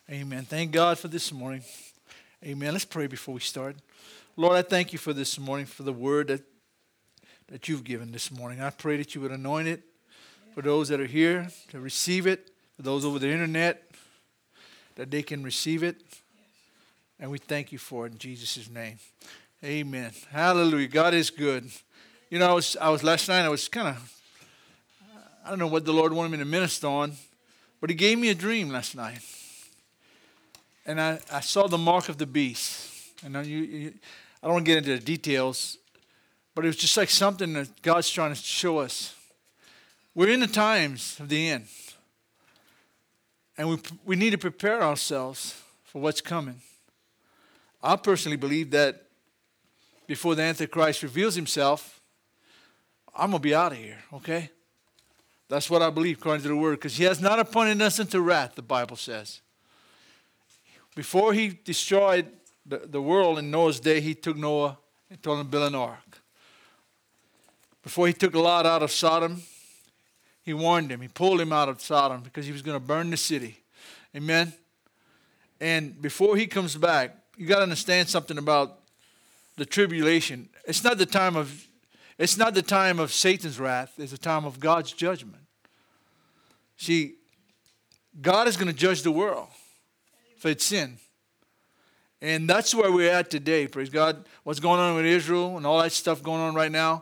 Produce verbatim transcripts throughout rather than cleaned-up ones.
Amen. Thank God for this morning. Amen. Let's pray before we start. Lord, I thank you for this morning, for the word that, that you've given this morning. I pray that you would anoint it for those that are here to receive it, for those over the internet, that they can receive it. And we thank you for it in Jesus' name. Amen. Hallelujah. God is good. You know, I was, I was last night, I was kind of, I don't know what the Lord wanted me to minister on, but he gave me a dream last night. And I, I saw the mark of the beast. And I, you, you, I don't want to get into the details, but it was just like something that God's trying to show us. We're in the times of the end. And we we need to prepare ourselves for what's coming. I personally believe that before the Antichrist reveals himself, I'm going to be out of here, okay? That's what I believe according to the word. Because he has not appointed us unto wrath, the Bible says. Before he destroyed the, the world in Noah's day, he took Noah and told him to build an ark. Before he took Lot out of Sodom, he warned him. He pulled him out of Sodom because he was going to burn the city. Amen? And before he comes back, you got to understand something about the tribulation. It's not the time of, it's not the time of Satan's wrath. It's the time of God's judgment. See, God is going to judge the world for its sin. And that's where we're at today, praise God. What's going on with Israel and all that stuff going on right now.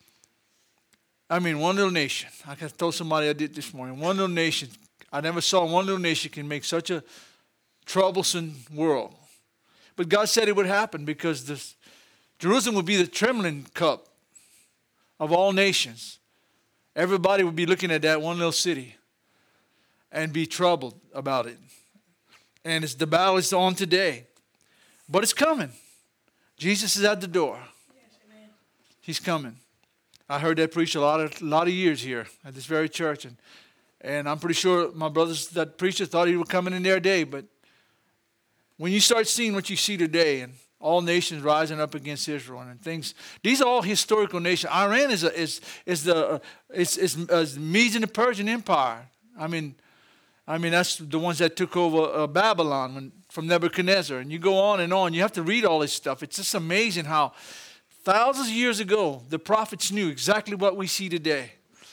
I mean, one little nation. I told somebody I did this morning. One little nation. I never saw one little nation can make such a troublesome world. But God said it would happen because this, Jerusalem would be the trembling cup of all nations. Everybody would be looking at that one little city and be troubled about it. And it's, the battle is on today. But it's coming. Jesus is at the door. Yes, amen. He's coming. I heard that preached a lot of, a lot of years here at this very church. And, and I'm pretty sure my brothers that preached it thought he was coming in their day. But when you start seeing what you see today and all nations rising up against Israel and things, these are all historical nations. Iran is a, is is the uh, it's it's uh, Medes and the Persian Empire. I mean, I mean that's the ones that took over uh, Babylon when, from Nebuchadnezzar. And you go on and on. You have to read all this stuff. It's just amazing how thousands of years ago the prophets knew exactly what we see today.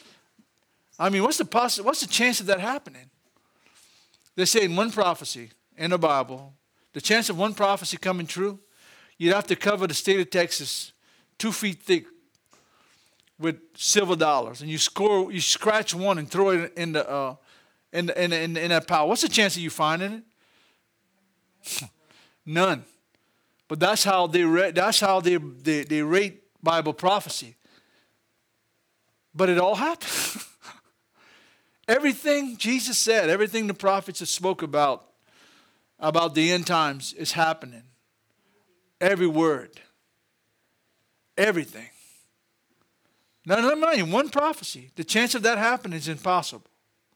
I mean, what's the poss- what's the chance of that happening? They say in one prophecy in the Bible, the chance of one prophecy coming true, you'd have to cover the state of Texas two feet thick with silver dollars, and you score, you scratch one and throw it in the uh, in the, in, the, in, the, in that pile. What's the chance of you finding it? None. But that's how they re- that's how they, they they rate Bible prophecy. But it all happened. Everything Jesus said, everything the prophets have spoke about about the end times is happening. Every word. Everything. Now, let me mind you, one prophecy. The chance of that happening is impossible.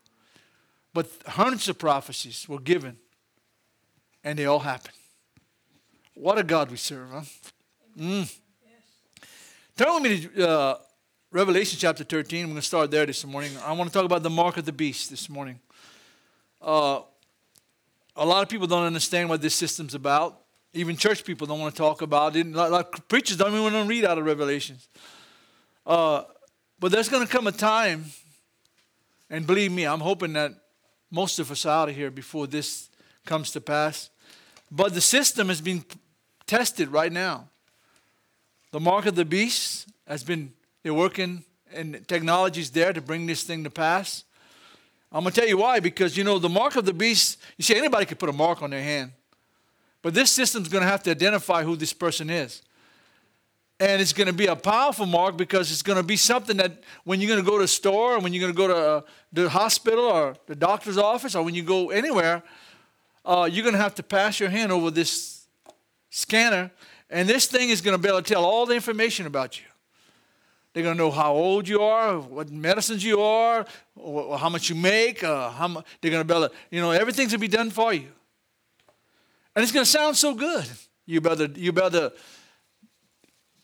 But hundreds of prophecies were given, and they all happened. What a God we serve, huh? Mm. Turn with me to uh, Revelation chapter thirteen. I'm going to start there this morning. I want to talk about the mark of the beast this morning. Uh, a lot of people don't understand what this system's about. Even church people don't want to talk about it. Like, like preachers don't even want to read out of Revelations. Uh, but there's going to come a time, and believe me, I'm hoping that most of us are out of here before this comes to pass. But the system has been tested right now. The mark of the beast has been, they're working, and technology's there to bring this thing to pass. I'm going to tell you why, because, you know, the mark of the beast, you see, anybody could put a mark on their hand. But this system's going to have to identify who this person is. And it's going to be a powerful mark because it's going to be something that when you're going to go to a store, or when you're going to go to uh, the hospital or the doctor's office, or when you go anywhere, uh, you're going to have to pass your hand over this scanner. And this thing is going to be able to tell all the information about you. They're going to know how old you are, what medicines you are, or how much you make. Uh, how much, they're going to be able to, you know, everything's going to be done for you. And it's going to sound so good. You better, you better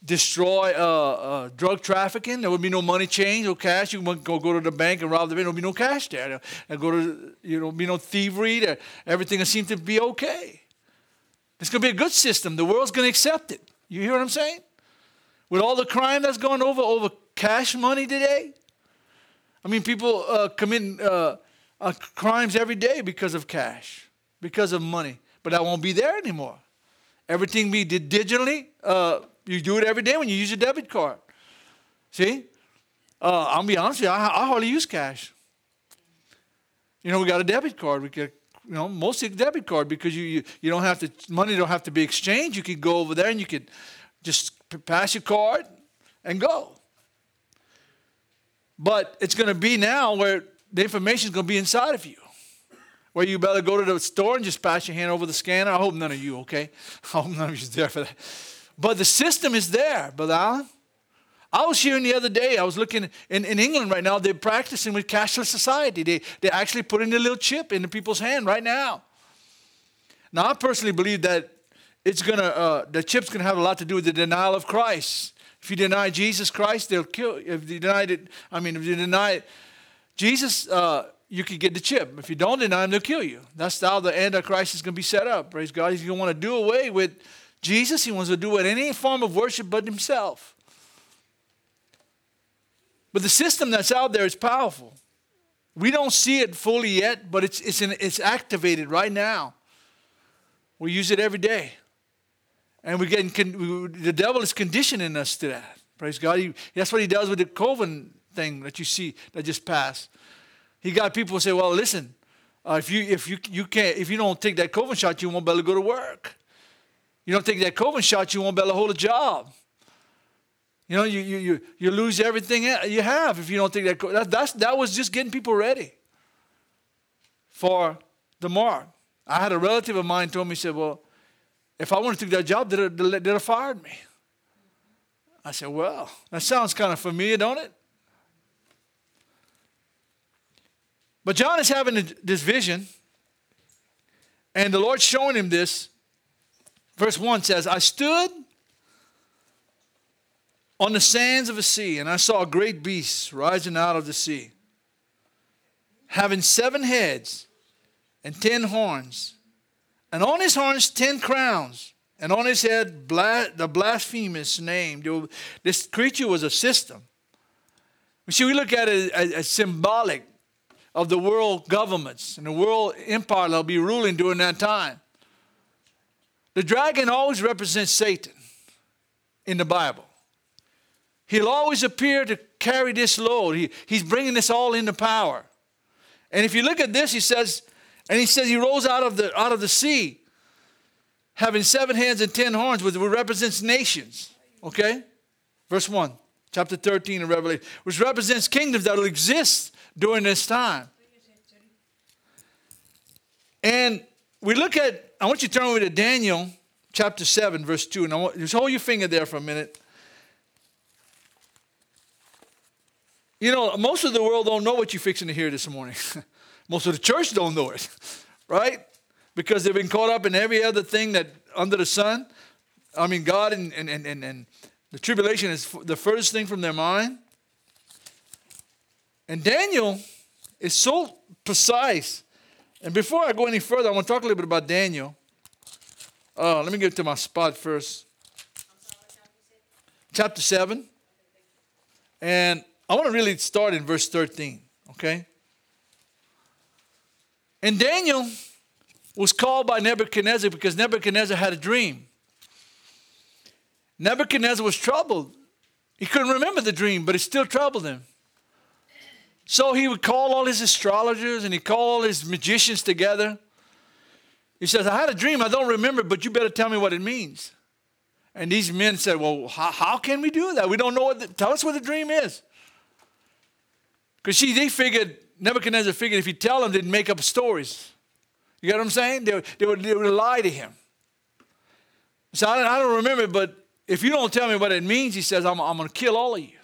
destroy uh, uh, drug trafficking. There would be no money change, no cash. You wouldn't go, go to the bank and rob the bank. There would be no cash there. There go to, you know, be no thievery. There. Everything will seem to be okay. It's going to be a good system. The world's going to accept it. You hear what I'm saying? With all the crime that's going over over cash money today. I mean, people uh, commit uh, uh, crimes every day because of cash, because of money. But that won't be there anymore. Everything be did digitally. Uh, you do it every day when you use your debit card. See? Uh, I'll be honest with you, I, I hardly use cash. You know, we got a debit card. We get, you know, mostly a debit card because you, you, you don't have to, money don't have to be exchanged. You can go over there and you can just pass your card and go. But it's going to be now where the information is going to be inside of you. Where you better go to the store and just pass your hand over the scanner. I hope none of you, okay? I hope none of you is there for that. But the system is there, Brother Allen. I was hearing the other day, I was looking in, in England right now, they're practicing with cashless society. They, they're actually putting a little chip into people's hand right now. Now, I personally believe that it's gonna, uh, the chip's going to have a lot to do with the denial of Christ. If you deny Jesus Christ, they'll kill you. If you deny it, I mean, if you deny Jesus, uh, you can get the chip. If you don't deny him, they'll kill you. That's how the Antichrist is going to be set up. Praise God. He's going to want to do away with Jesus. He wants to do it any form of worship but himself. But the system that's out there is powerful. We don't see it fully yet, but it's it's in, it's activated right now. We use it every day. And we're getting con- the devil is conditioning us to that. Praise God. He, that's what he does with the COVID thing that you see that just passed. He got people who say, well, listen, uh, if you if you you can't if you don't take that COVID shot, you won't be able to go to work. You don't take that COVID shot, you won't be able to hold a job. You know, you you you, you lose everything you have if you don't take that. That that's, that was just getting people ready for the mark. I had a relative of mine told me, he said, well, if I wanted to take that job, they'd have, they'd have fired me. I said, well, that sounds kind of familiar, don't it? But John is having this vision, and the Lord's showing him this. Verse one says, I stood on the sands of the sea, and I saw a great beast rising out of the sea, having seven heads and ten horns, and on his horns ten crowns, and on his head bla- the blasphemous name. This creature was a system. You see, we look at it as, as symbolic of the world governments and the world empire that will be ruling during that time. The dragon always represents Satan in the Bible. He'll always appear to carry this load. He, he's bringing this all into power. And if you look at this, he says, and he says he rose out of the out of the sea, having seven heads and ten horns, which represents nations. Okay? Verse one, chapter thirteen of Revelation, which represents kingdoms that will exist during this time. And we look at, I want you to turn over to Daniel chapter seven, verse two. And I want, just hold your finger there for a minute. You know, most of the world don't know what you're fixing to hear this morning. Most of the church don't know it, right? Because they've been caught up in every other thing that under the sun. I mean, God and, and, and, and the tribulation is the furthest thing from their mind. And Daniel is so precise. And before I go any further, I want to talk a little bit about Daniel. Uh, let me get to my spot first. Chapter seven. And I want to really start in verse thirteen, okay? And Daniel was called by Nebuchadnezzar because Nebuchadnezzar had a dream. Nebuchadnezzar was troubled. He couldn't remember the dream, but it still troubled him. So he would call all his astrologers and he called all his magicians together. He says, I had a dream, I don't remember, but you better tell me what it means. And these men said, well, how, how can we do that? We don't know what, the, tell us what the dream is. Because see, they figured, Nebuchadnezzar figured if you tell them, they'd make up stories. You get what I'm saying? They, they, would, they would lie to him. So I don't, I don't remember, but if you don't tell me what it means, he says, I'm, I'm going to kill all of you.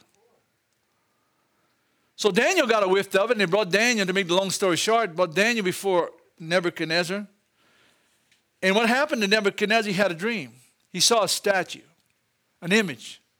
So Daniel got a whiff of it, and they brought Daniel, to make the long story short, brought Daniel before Nebuchadnezzar. And what happened to Nebuchadnezzar, he had a dream. He saw a statue, an image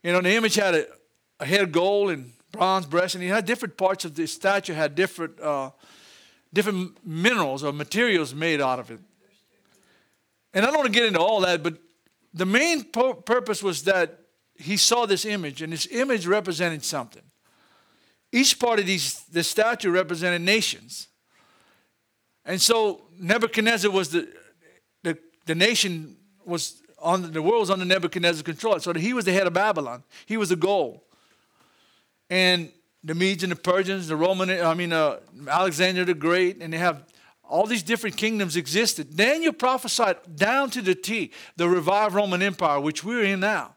You know, the image had a, a head of gold and bronze breast, and he had different parts of the statue had different uh, different minerals or materials made out of it. And I don't want to get into all that, but the main pu- purpose was that he saw this image, and this image represented something. Each part of these, the statue represented nations. And so Nebuchadnezzar was the, the, the nation was on, the world was under Nebuchadnezzar's control. So he was the head of Babylon. He was the goal. And the Medes and the Persians, the Roman, I mean, uh, Alexander the Great, and they have all these different kingdoms existed. Daniel prophesied down to the T, the revived Roman Empire, which we're in now.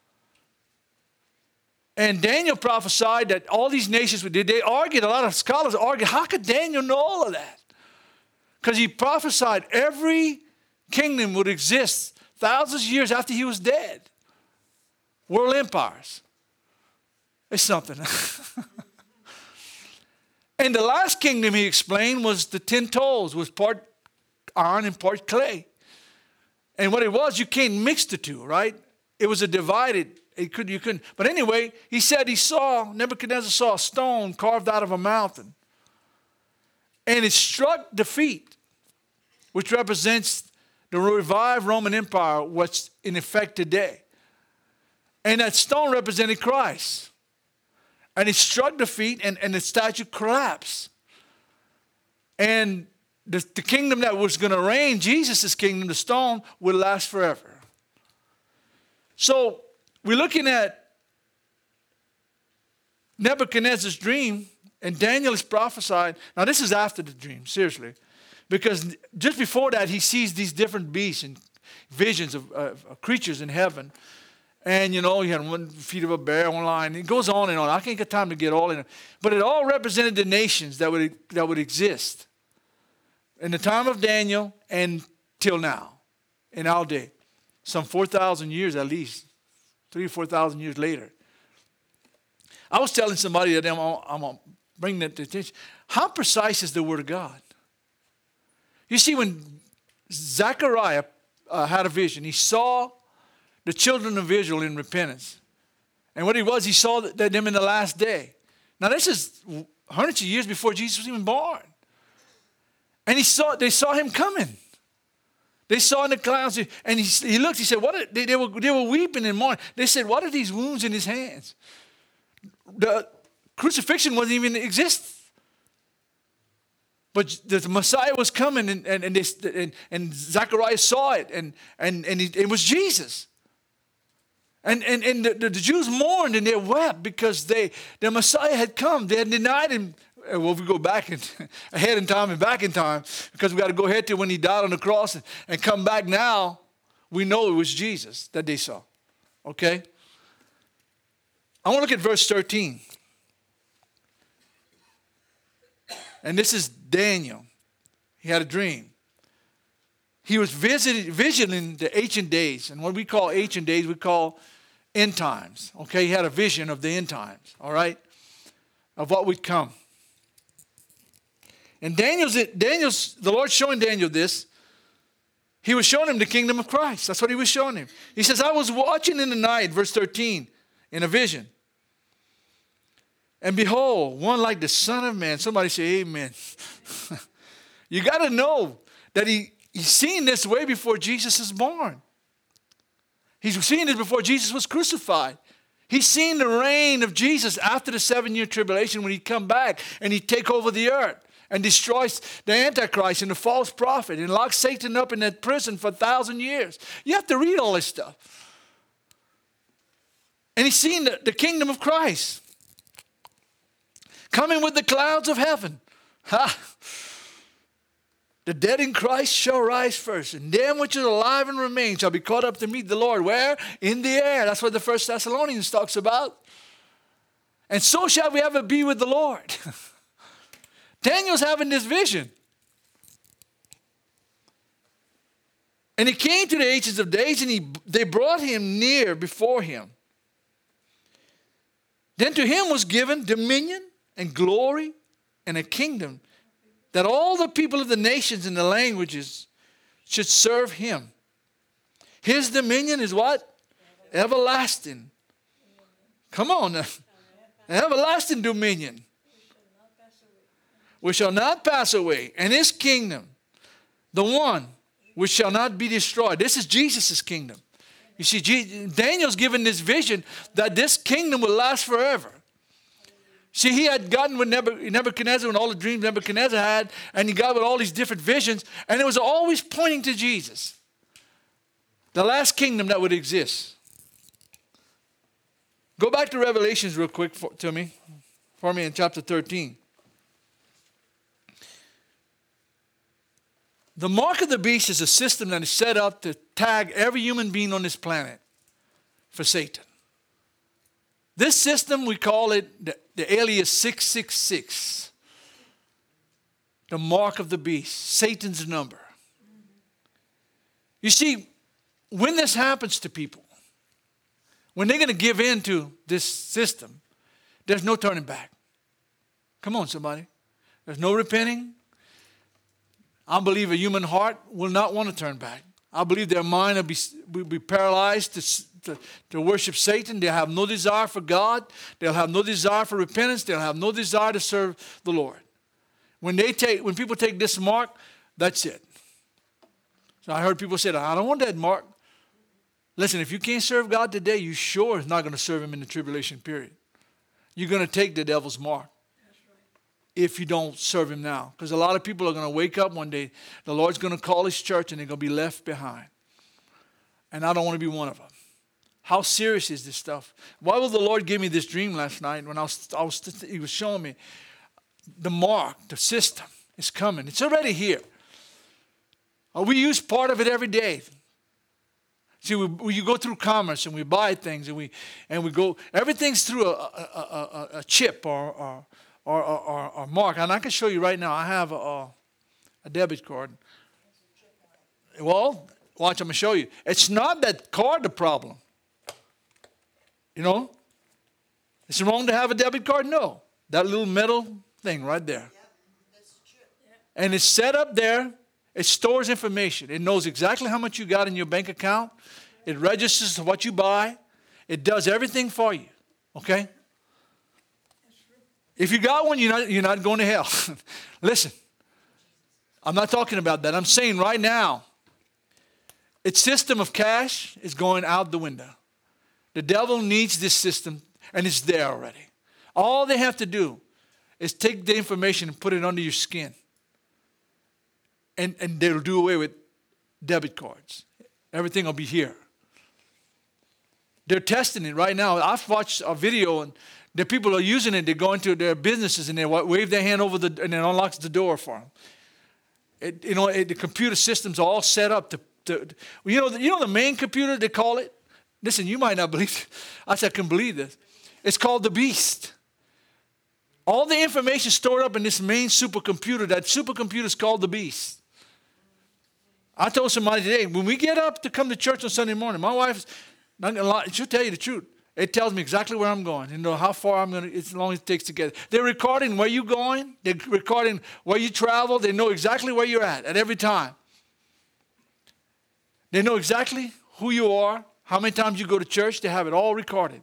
And Daniel prophesied that all these nations, they argued, a lot of scholars argued, how could Daniel know all of that? Because he prophesied every kingdom would exist thousands of years after he was dead. World empires. It's something. And the last kingdom he explained was the ten toes, was part iron and part clay. And what it was, you can't mix the two, right? It was a divided, it could, you couldn't. But anyway, he said he saw, Nebuchadnezzar saw a stone carved out of a mountain. And it struck the feet, which represents the revived Roman Empire, what's in effect today. And that stone represented Christ. And it struck the feet, and, and the statue collapsed. And the, the kingdom that was going to reign, Jesus' kingdom, the stone, would last forever. So we're looking at Nebuchadnezzar's dream, and Daniel is prophesied. Now this is after the dream, seriously. Because just before that, he sees these different beasts and visions of, uh, of creatures in heaven. And, you know, he had one feet of a bear, one lion. It goes on and on. I can't get time to get all in it. But it all represented the nations that would, that would exist in the time of Daniel and till now, in our day. Some four thousand years at least, three or four thousand years later. I was telling somebody that I'm, I'm going to bring that to attention. How precise is the Word of God? You see, when Zechariah uh, had a vision, he saw the children of Israel in repentance. And what he was, he saw that them in the last day. Now this is hundreds of years before Jesus was even born. And he saw, they saw him coming. They saw in the clouds, and he, he looked, he said, what are, they, they, were, they were weeping and mourning. They said, what are these wounds in his hands? The crucifixion wasn't even exist. But the Messiah was coming, and, and, and, they, and, and Zechariah saw it, and, and, and it was Jesus. And, and, and the, the Jews mourned and they wept because they, the Messiah had come. They had denied him. Well, if we go back in, ahead in time and back in time, because we got to go ahead to when he died on the cross and, and come back now, we know it was Jesus that they saw. Okay? I want to look at verse thirteen. And this is Daniel. He had a dream. He was visiting, visioning the ancient days. And what we call ancient days, we call end times. Okay, he had a vision of the end times, all right, of what would come. And Daniel's, Daniel's, the Lord showing Daniel this. He was showing him the kingdom of Christ. That's what he was showing him. He says, I was watching in the night, verse thirteen, in a vision. And behold, one like the Son of Man. Somebody say amen. You got to know that he, he's seen this way before Jesus is born. He's seen this before Jesus was crucified. He's seen the reign of Jesus after the seven-year tribulation when he'd come back and he'd take over the earth and destroys the Antichrist and the false prophet and lock Satan up in that prison for a thousand years. You have to read all this stuff. And he's seen the, the kingdom of Christ coming with the clouds of heaven. Ha! The dead in Christ shall rise first, and them which are alive and remain shall be caught up to meet the Lord. Where? In the air. That's what the First Thessalonians talks about. And so shall we ever be with the Lord. Daniel's having this vision. And he came to the Ancients of Days, and he, they brought him near before him. Then to him was given dominion and glory and a kingdom, that all the people of the nations and the languages should serve him. His dominion is what? Everlasting. Come on now. Everlasting dominion. Which shall not pass away. And his kingdom, the one which shall not be destroyed. This is Jesus' kingdom. You see, Daniel's given this vision that this kingdom will last forever. See, he had gotten with Nebuchadnezzar and all the dreams Nebuchadnezzar had, and he got with all these different visions, and it was always pointing to Jesus. The last kingdom that would exist. Go back to Revelations real quick for, to me, for me in chapter thirteen. The mark of the beast is a system that is set up to tag every human being on this planet for Satan. This system, we call it the, the alias six six six. The mark of the beast, Satan's number. You see, when this happens to people, when they're going to give in to this system, there's no turning back. Come on, somebody. There's no repenting. I believe a human heart will not want to turn back. I believe their mind will be, will be paralyzed to, to, to worship Satan. They'll have no desire for God. They'll have no desire for repentance. They'll have no desire to serve the Lord. When they take, when people take this mark, that's it. So I heard people say, I don't want that mark. Listen, if you can't serve God today, you sure is not going to serve him in the tribulation period. You're going to take the devil's mark. If you don't serve him now. Because a lot of people are going to wake up one day. The Lord's going to call his church and they're going to be left behind. And I don't want to be one of them. How serious is this stuff? Why will the Lord give me this dream last night when I was, I was he was showing me the mark, the system is coming. It's already here. Uh, we use part of it every day. See, we, we, you go through commerce and we buy things and we and we go, everything's through a, a, a, a chip or, or Or, or, or mark. And I can show you right now. I have a, a debit card. Well, watch, I'm going to show you. It's not that card the problem. You know? Is it wrong to have a debit card? No. That little metal thing right there. And it's set up there. It stores information. It knows exactly how much you got in your bank account. It registers what you buy. It does everything for you. Okay? If you got one, you're not, you're not going to hell. Listen, I'm not talking about that. I'm saying right now, its system of cash is going out the window. The devil needs this system, and it's there already. All they have to do is take the information and put it under your skin. And, and they'll do away with debit cards. Everything will be here. They're testing it right now. I've watched a video, and the people are using it. They go into their businesses and they wave their hand over the and it unlocks the door for them. It, you know, it, the computer systems are all set up to, to, to you know, the, you know the main computer they call it. Listen, you might not believe it. I said I can believe this. It's called the beast. All the information stored up in this main supercomputer. That supercomputer is called the beast. I told somebody today when we get up to come to church on Sunday morning, my wife's not gonna lie. She'll tell you the truth. It tells me exactly where I'm going. You know how far I'm going to, as long as it takes to get. They're recording where you're going. They're recording where you travel. They know exactly where you're at at every time. They know exactly who you are, how many times you go to church. They have it all recorded.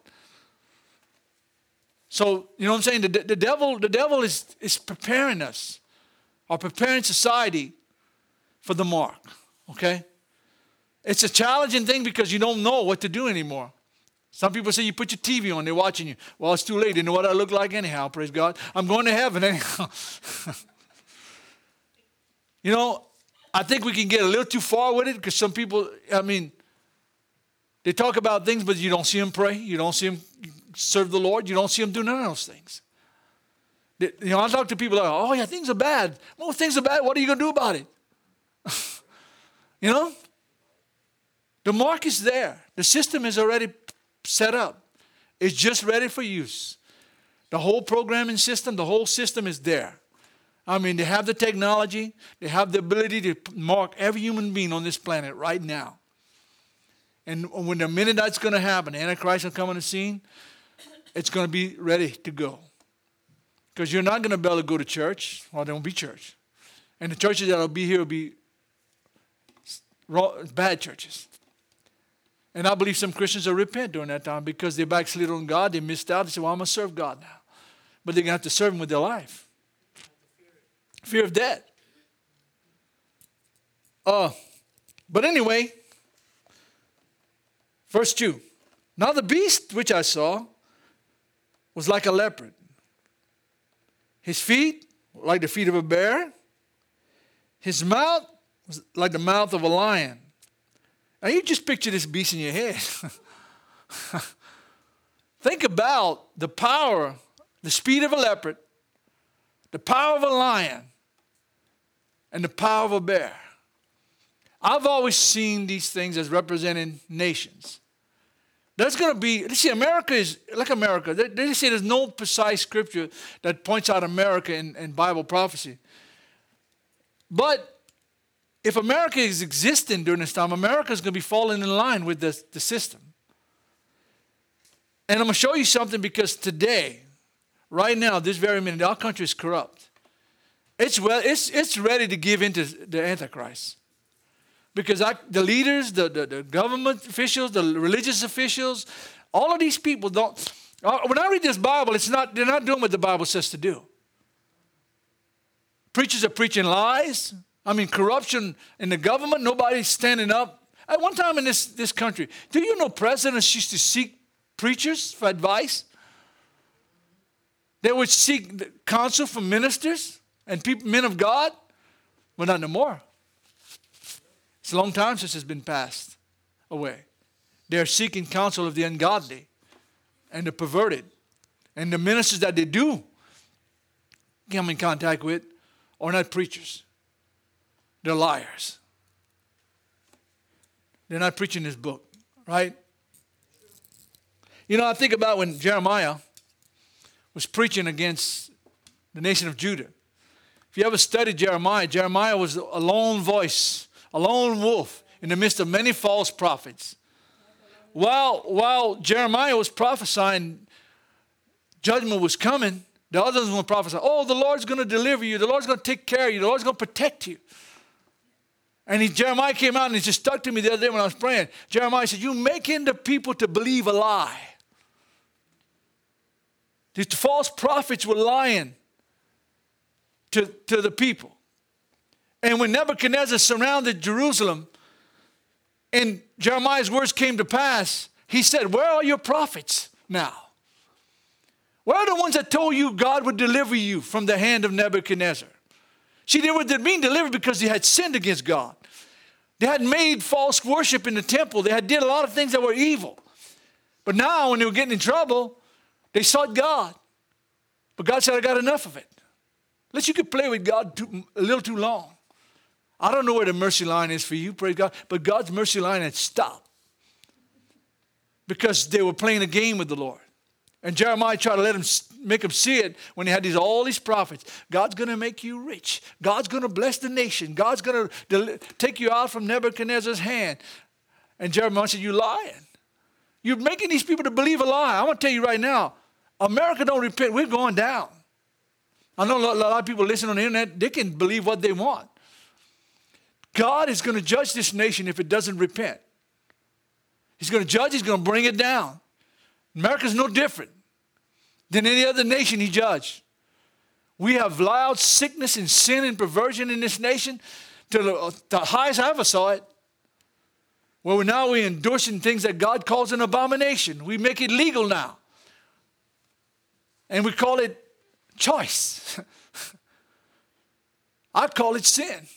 So, you know what I'm saying? The, the devil, the devil is, is preparing us, or preparing society for the mark. Okay? It's a challenging thing because you don't know what to do anymore. Some people say you put your T V on, they're watching you. Well, it's too late. They know what I look like anyhow, praise God. I'm going to heaven anyhow. You know, I think we can get a little too far with it because some people, I mean, they talk about things, but you don't see them pray. You don't see them serve the Lord. You don't see them do none of those things. They, you know, I talk to people like, oh, yeah, things are bad. Well, things are bad. What are you going to do about it? You know? The mark is there. The system is already set up. It's just ready for use. The whole programming system, the whole system is there. I mean, they have the technology. They have the ability to mark every human being on this planet right now. And when the minute that's going to happen, the Antichrist will come on the scene, it's going to be ready to go. Because you're not going to be able to go to church, or there won't be church. And the churches that will be here will be bad churches. And I believe some Christians will repent during that time because they backslid on God. They missed out. They said, well, I'm going to serve God now. But they're going to have to serve him with their life. Fear of death. Uh, but anyway, verse two. Now the beast which I saw was like a leopard. His feet were like the feet of a bear. His mouth was like the mouth of a lion. Now you just picture this beast in your head. Think about the power, the speed of a leopard, the power of a lion, and the power of a bear. I've always seen these things as representing nations. There's going to be, see, America is like America. They, they say there's no precise scripture that points out America in, in Bible prophecy. But if America is existing during this time, America is going to be falling in line with the, the system. And I'm going to show you something because today, right now, this very minute, our country is corrupt. It's, well, it's, it's ready to give in to the Antichrist. Because I, the leaders, the, the, the government officials, the religious officials, all of these people don't. When I read this Bible, it's not, they're not doing what the Bible says to do. Preachers are preaching lies. I mean, corruption in the government. Nobody's standing up. At one time in this, this country, do you know presidents used to seek preachers for advice? They would seek counsel from ministers and people, men of God. Well, not no more. It's a long time since it's been passed away. They're seeking counsel of the ungodly and the perverted. And the ministers that they do come in contact with are not preachers. They're liars. They're not preaching this book, right? You know, I think about when Jeremiah was preaching against the nation of Judah. If you ever studied Jeremiah, Jeremiah was a lone voice, a lone wolf in the midst of many false prophets. While, while Jeremiah was prophesying, judgment was coming, the others were prophesying, oh, the Lord's going to deliver you. The Lord's going to take care of you. The Lord's going to protect you. And he, Jeremiah came out and he just stuck to me the other day when I was praying. Jeremiah said, you're making the people to believe a lie. These false prophets were lying to, to the people. And when Nebuchadnezzar surrounded Jerusalem and Jeremiah's words came to pass, he said, where are your prophets now? Where are the ones that told you God would deliver you from the hand of Nebuchadnezzar? See, they were being delivered because they had sinned against God. They had made false worship in the temple. They had did a lot of things that were evil. But now when they were getting in trouble, they sought God. But God said, I got enough of it. Unless you could play with God too, a little too long. I don't know where the mercy line is for you, praise God, but God's mercy line had stopped because they were playing a game with the Lord. And Jeremiah tried to let him make him see it when he had these all these prophets. God's going to make you rich. God's going to bless the nation. God's going to del- take you out from Nebuchadnezzar's hand. And Jeremiah said, you're lying. You're making these people to believe a lie. I'm going to tell you right now, America don't repent. We're going down. I know a lot of people listen on the internet. They can believe what they want. God is going to judge this nation if it doesn't repent. He's going to judge. He's going to bring it down. America's no different than any other nation he judged. We have loud sickness and sin and perversion in this nation to the, the highest I ever saw it. Well, now we're endorsing things that God calls an abomination. We make it legal now. And we call it choice. I call it sin.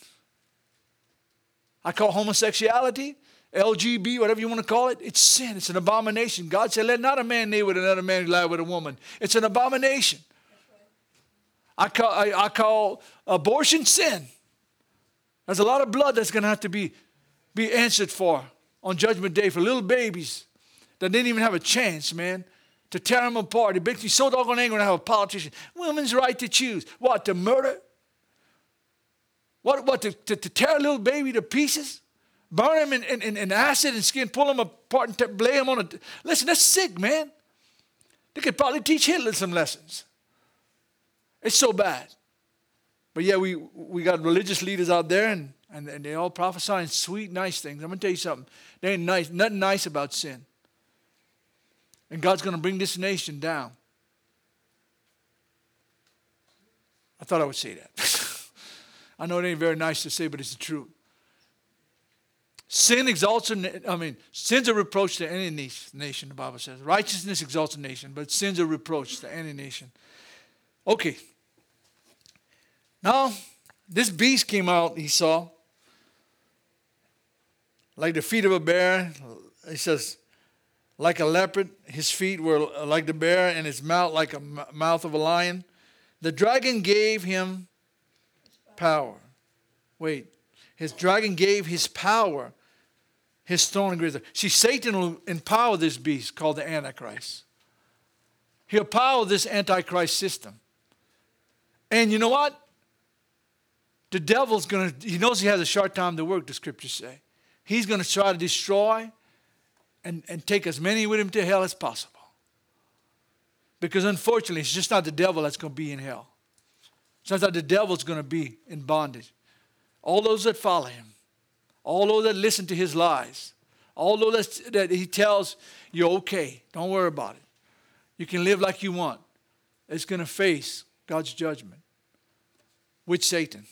I call homosexuality, L G B, whatever you want to call it, it's sin. It's an abomination. God said, let not a man lay with another man lie with a woman. It's an abomination. I call, I, I call abortion sin. There's a lot of blood that's going to have to be, be answered for on Judgment Day for little babies that didn't even have a chance, man, to tear them apart. It makes me so doggone angry when I have a politician. Women's right to choose. What, to murder? What, what to, to, to tear a little baby to pieces? Burn them in, in, in acid and skin, pull them apart and t- lay them on a... Listen, that's sick, man. They could probably teach Hitler some lessons. It's so bad. But yeah, we, we got religious leaders out there, and And, and they all prophesying sweet, nice things. I'm going to tell you something. There ain't nice, nothing nice about sin. And God's going to bring this nation down. I thought I would say that. I know it ain't very nice to say, but it's the truth. Sin exalts, a, I mean, sin's a reproach to any nation, the Bible says. Righteousness exalts a nation, but sin's a reproach to any nation. Okay. Now, this beast came out, he saw, like the feet of a bear. He says, like a leopard, his feet were like the bear, and his mouth like a mouth of a lion. The dragon gave him power. Wait. His dragon gave his power, his throne and greater. See, Satan will empower this beast called the Antichrist. He'll power this Antichrist system. And you know what? The devil's going to, he knows he has a short time to work, the scriptures say. He's going to try to destroy and, and take as many with him to hell as possible. Because unfortunately, it's just not the devil that's going to be in hell. It's not that the devil's going to be in bondage. All those that follow him, all those that listen to his lies, all those that he tells you're okay, don't worry about it. You can live like you want. It's going to face God's judgment with Satan.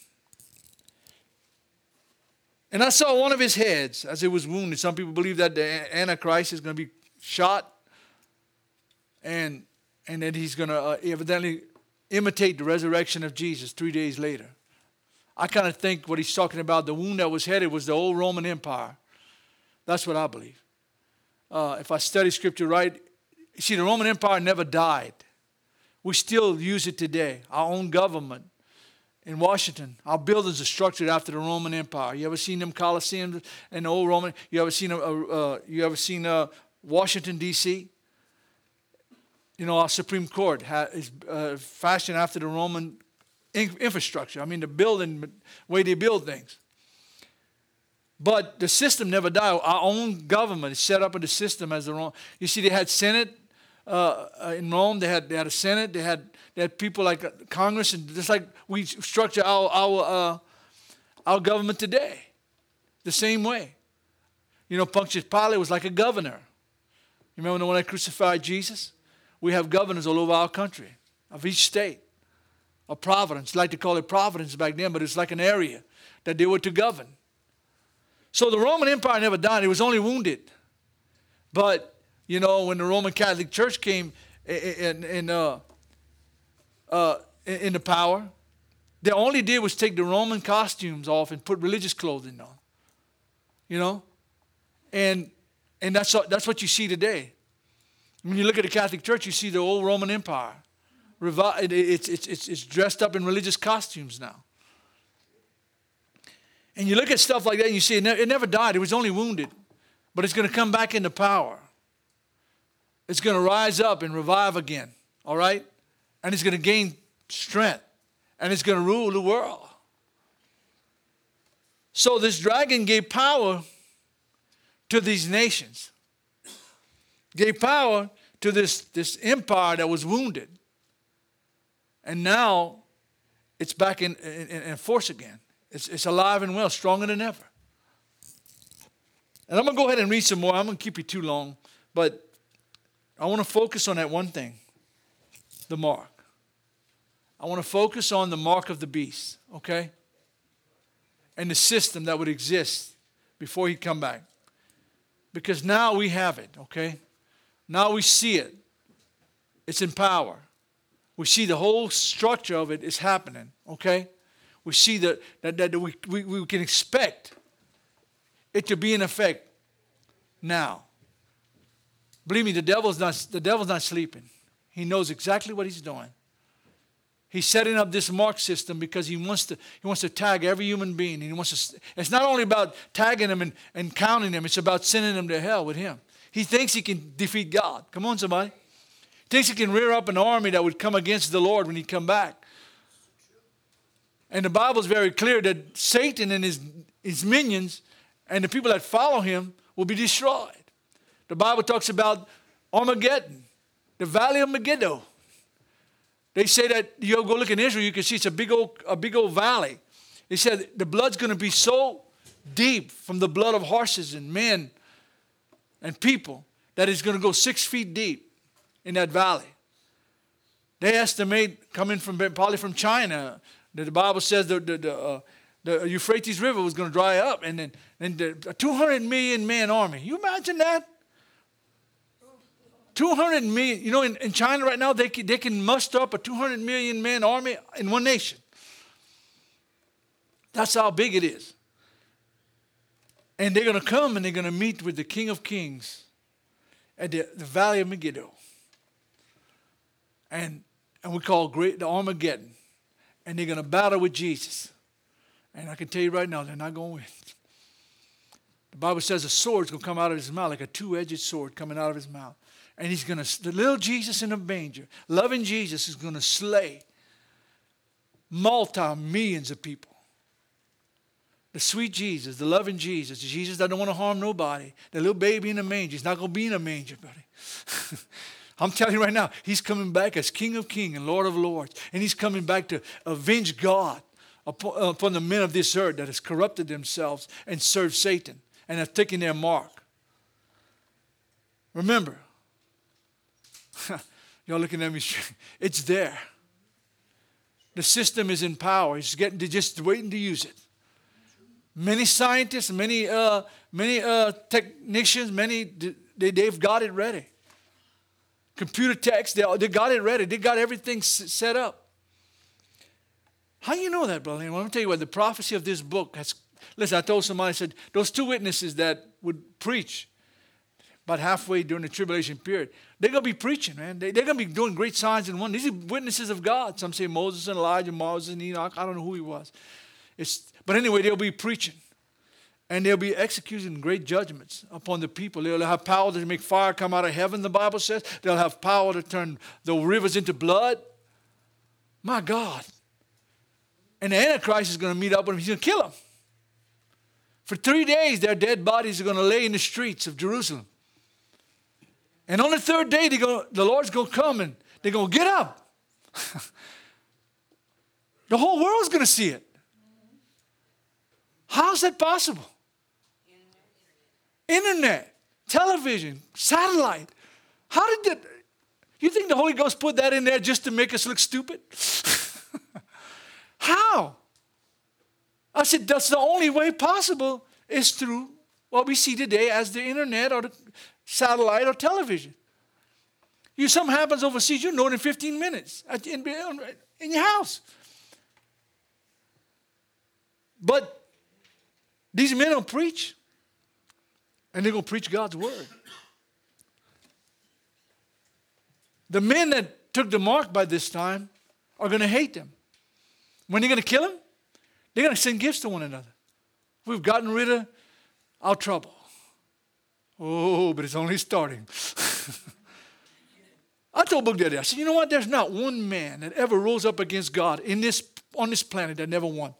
And I saw one of his heads as it was wounded. Some people believe that the Antichrist is going to be shot and, and that he's going to uh, evidently imitate the resurrection of Jesus three days later. I kind of think what he's talking about, the wound that was headed was the old Roman Empire. That's what I believe. Uh, if I study scripture right, you see, the Roman Empire never died. We still use it today. Our own government in Washington, our buildings are structured after the Roman Empire. You ever seen them Colosseums and the old Roman? You ever seen uh, uh, you ever seen uh, Washington D C? You know, our Supreme Court is uh, fashioned after the Roman infrastructure. I mean, the building, way they build things. But the system never died. Our own government is set up in the system as the Rome. You see, they had Senate uh, in Rome. They had they had a Senate. They had they had people like Congress, and just like we structure our our uh, our government today, the same way. You know, Pontius Pilate was like a governor. You remember when I crucified Jesus? We have governors all over our country, of each state. A providence. Like to call it providence back then, but it's like an area that they were to govern. So the Roman Empire never died. It was only wounded. But, you know, when the Roman Catholic Church came in, in, uh, uh, in the power, they only did was take the Roman costumes off and put religious clothing on. You know? And and that's, that's what you see today. When you look at the Catholic Church, you see the old Roman Empire. It's, it's, it's, it's dressed up in religious costumes now. And you look at stuff like that and you see it never, it never died. It was only wounded. But it's going to come back into power. It's going to rise up and revive again. All right? And it's going to gain strength. And it's going to rule the world. So this dragon gave power to these nations. Gave power to this, this empire that was wounded. And now it's back in, in, in force again. It's, it's alive and well, stronger than ever. And I'm going to go ahead and read some more. I'm going to keep you too long. But I want to focus on that one thing, the mark. I want to focus on the mark of the beast, okay? And the system that would exist before he'd come back. Because now we have it, okay? Now we see it. It's in power. We see the whole structure of it is happening, okay? We see that, that, that we, we, we can expect it to be in effect now. Believe me, the devil's not, the devil's not sleeping. He knows exactly what he's doing. He's setting up this mark system because he wants to, he wants to tag every human being. He wants to, it's not only about tagging them and, and counting them, it's about sending them to hell with him. He thinks he can defeat God. Come on, somebody. Thinks he can rear up an army that would come against the Lord when he come back. And the Bible is very clear that Satan and his, his minions and the people that follow him will be destroyed. The Bible talks about Armageddon, the valley of Megiddo. They say that you go look in Israel, you can see it's a big old, a big old valley. He said the blood's going to be so deep from the blood of horses and men and people that it's going to go six feet deep in that valley. They estimate, coming from probably from China, that the Bible says the, the, the, uh, the Euphrates River was going to dry up, and then and the two hundred million man army. You imagine that? two hundred million. You know, in, in China right now, they can, they can muster up a two hundred million man army in one nation. That's how big it is. And they're going to come and they're going to meet with the King of Kings at the, the Valley of Megiddo. And, and we call great the Armageddon. And they're going to battle with Jesus. And I can tell you right now, they're not going to win. The Bible says a sword's going to come out of his mouth, like a two-edged sword coming out of his mouth. And he's going to, the little Jesus in a manger, loving Jesus, is going to slay multi-millions of people. The sweet Jesus, the loving Jesus, the Jesus that don't want to harm nobody, the little baby in the manger, he's not going to be in a manger, buddy. I'm telling you right now, he's coming back as King of Kings and Lord of Lords. And he's coming back to avenge God upon, upon the men of this earth that has corrupted themselves and served Satan and have taken their mark. Remember, y'all looking at me, it's there. The system is in power. It's getting to just waiting to use it. Many scientists, many uh, many uh, technicians, many they, they've got it ready. Computer techs, they, they got it ready. They got everything s- set up. How do you know that, brother? Well, let me tell you what, the prophecy of this book has, listen, I told somebody, I said, those two witnesses that would preach about halfway during the tribulation period, they're going to be preaching, man. They, they're going to be doing great signs and wonders. These are witnesses of God. Some say Moses and Elijah, Moses and Enoch. I don't know who he was. It's, but anyway, they'll be preaching. And they'll be executing great judgments upon the people. They'll have power to make fire come out of heaven, the Bible says. They'll have power to turn the rivers into blood. My God. And the Antichrist is going to meet up with them. He's going to kill them. For three days, their dead bodies are going to lay in the streets of Jerusalem. And on the third day, they're going to, the Lord's going to come and they're going to get up. The whole world's going to see it. How's that possible? Internet, television, satellite. How did that? You think the Holy Ghost put that in there just to make us look stupid? How? I said, that's the only way possible is through what we see today as the internet or the satellite or television. You, something happens overseas, you know it in fifteen minutes in, in your house. But these men don't preach. And they're going to preach God's word. The men that took the mark by this time are going to hate them. When they're going to kill them, they're going to send gifts to one another. We've gotten rid of our trouble. Oh, but it's only starting. I told Book Daddy, I said, you know what? There's not one man that ever rose up against God in this on this planet that never won.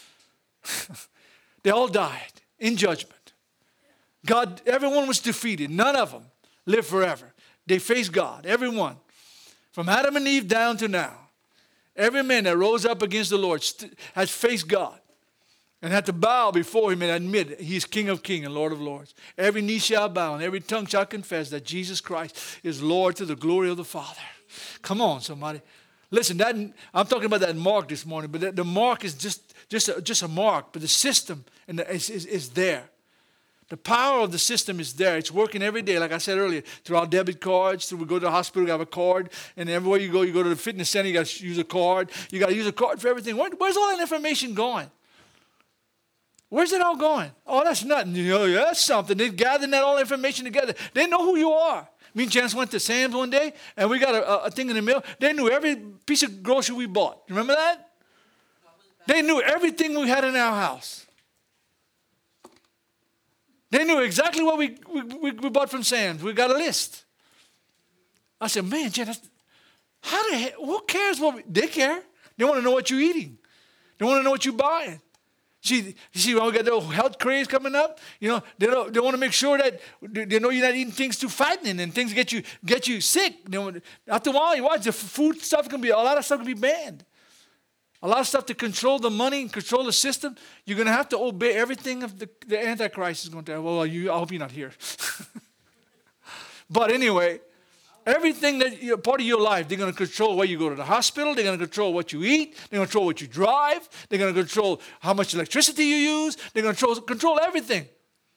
They all died in judgment. God, everyone was defeated. None of them lived forever. They faced God, everyone. From Adam and Eve down to now. Every man that rose up against the Lord st- has faced God and had to bow before him and admit he is King of Kings and Lord of Lords. Every knee shall bow and every tongue shall confess that Jesus Christ is Lord to the glory of the Father. Come on, somebody. Listen, that I'm talking about that mark this morning, but that, the mark is just, just, a, just a mark, but the system and the, is, is, is there. The power of the system is there. It's working every day, like I said earlier, through our debit cards. Through we go to the hospital, we have a card. And everywhere you go, you go to the fitness center, you got to use a card. You got to use a card for everything. Where, where's all that information going? Where's it all going? Oh, that's nothing. You know, that's something. They're gathering that all information together. They know who you are. Me and Chance went to Sam's one day, and we got a, a thing in the mail. They knew every piece of grocery we bought. Remember that? They knew everything we had in our house. They knew exactly what we, we, we bought from Sam's. We got a list. I said, man, Jen, how the heck, who cares what we, they care. They want to know what you're eating. They want to know what you're buying. See, you see, when we got the health craze coming up, you know, they don't, they want to make sure that they know you're not eating things too fattening and things get you get you sick. They want, after a while, you watch, the food stuff can be, a lot of stuff can be banned. a lot of stuff to control the money and control the system. You're going to have to obey everything of the, the Antichrist is going to. Well, you, I hope you're not here. But anyway, everything that you're part of your life, they're going to control where you go to the hospital. They're going to control what you eat. They're going to control what you drive. They're going to control how much electricity you use. They're going to control, control everything.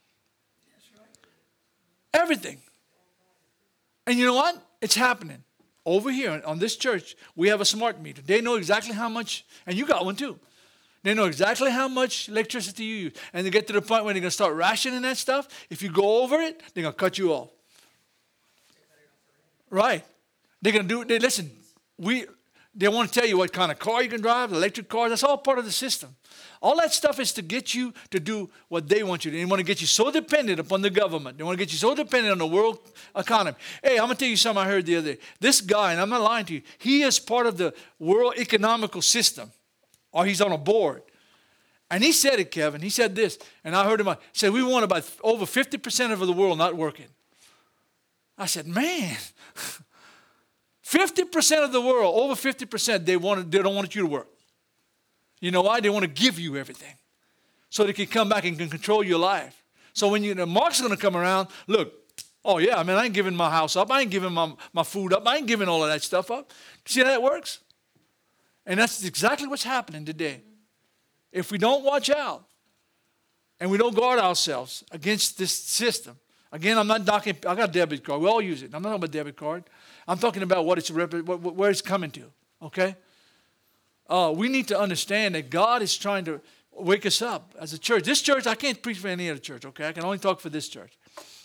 Everything. And you know what? It's happening. Over here on this church, we have a smart meter. They know exactly how much, and you got one too. They know exactly how much electricity you use. And they get to the point where they're going to start rationing that stuff. If you go over it, they're going to cut you off. Right. They're going to do, they, listen, we, they want to tell you what kind of car you can drive, electric cars. That's all part of the system. All that stuff is to get you to do what they want you to do. They want to get you so dependent upon the government. They want to get you so dependent on the world economy. Hey, I'm going to tell you something I heard the other day. This guy, and I'm not lying to you, he is part of the world economical system, or he's on a board. And he said it, Kevin. He said this, and I heard him. He said, we want about over fifty percent of the world not working. I said, man, fifty percent of the world, over fifty percent, they, want, they don't want you to work. You know why? They want to give you everything so they can come back and can control your life. So when you, the Mark's going to come around, look, oh yeah, I mean, I ain't giving my house up. I ain't giving my, my food up. I ain't giving all of that stuff up. See how that works? And that's exactly what's happening today. If we don't watch out and we don't guard ourselves against this system, again, I'm not knocking, I got a debit card. We all use it. I'm not talking about debit card. I'm talking about what it's, where it's coming to, okay? Uh, we need to understand that God is trying to wake us up as a church. This church, I can't preach for any other church, okay? I can only talk for this church.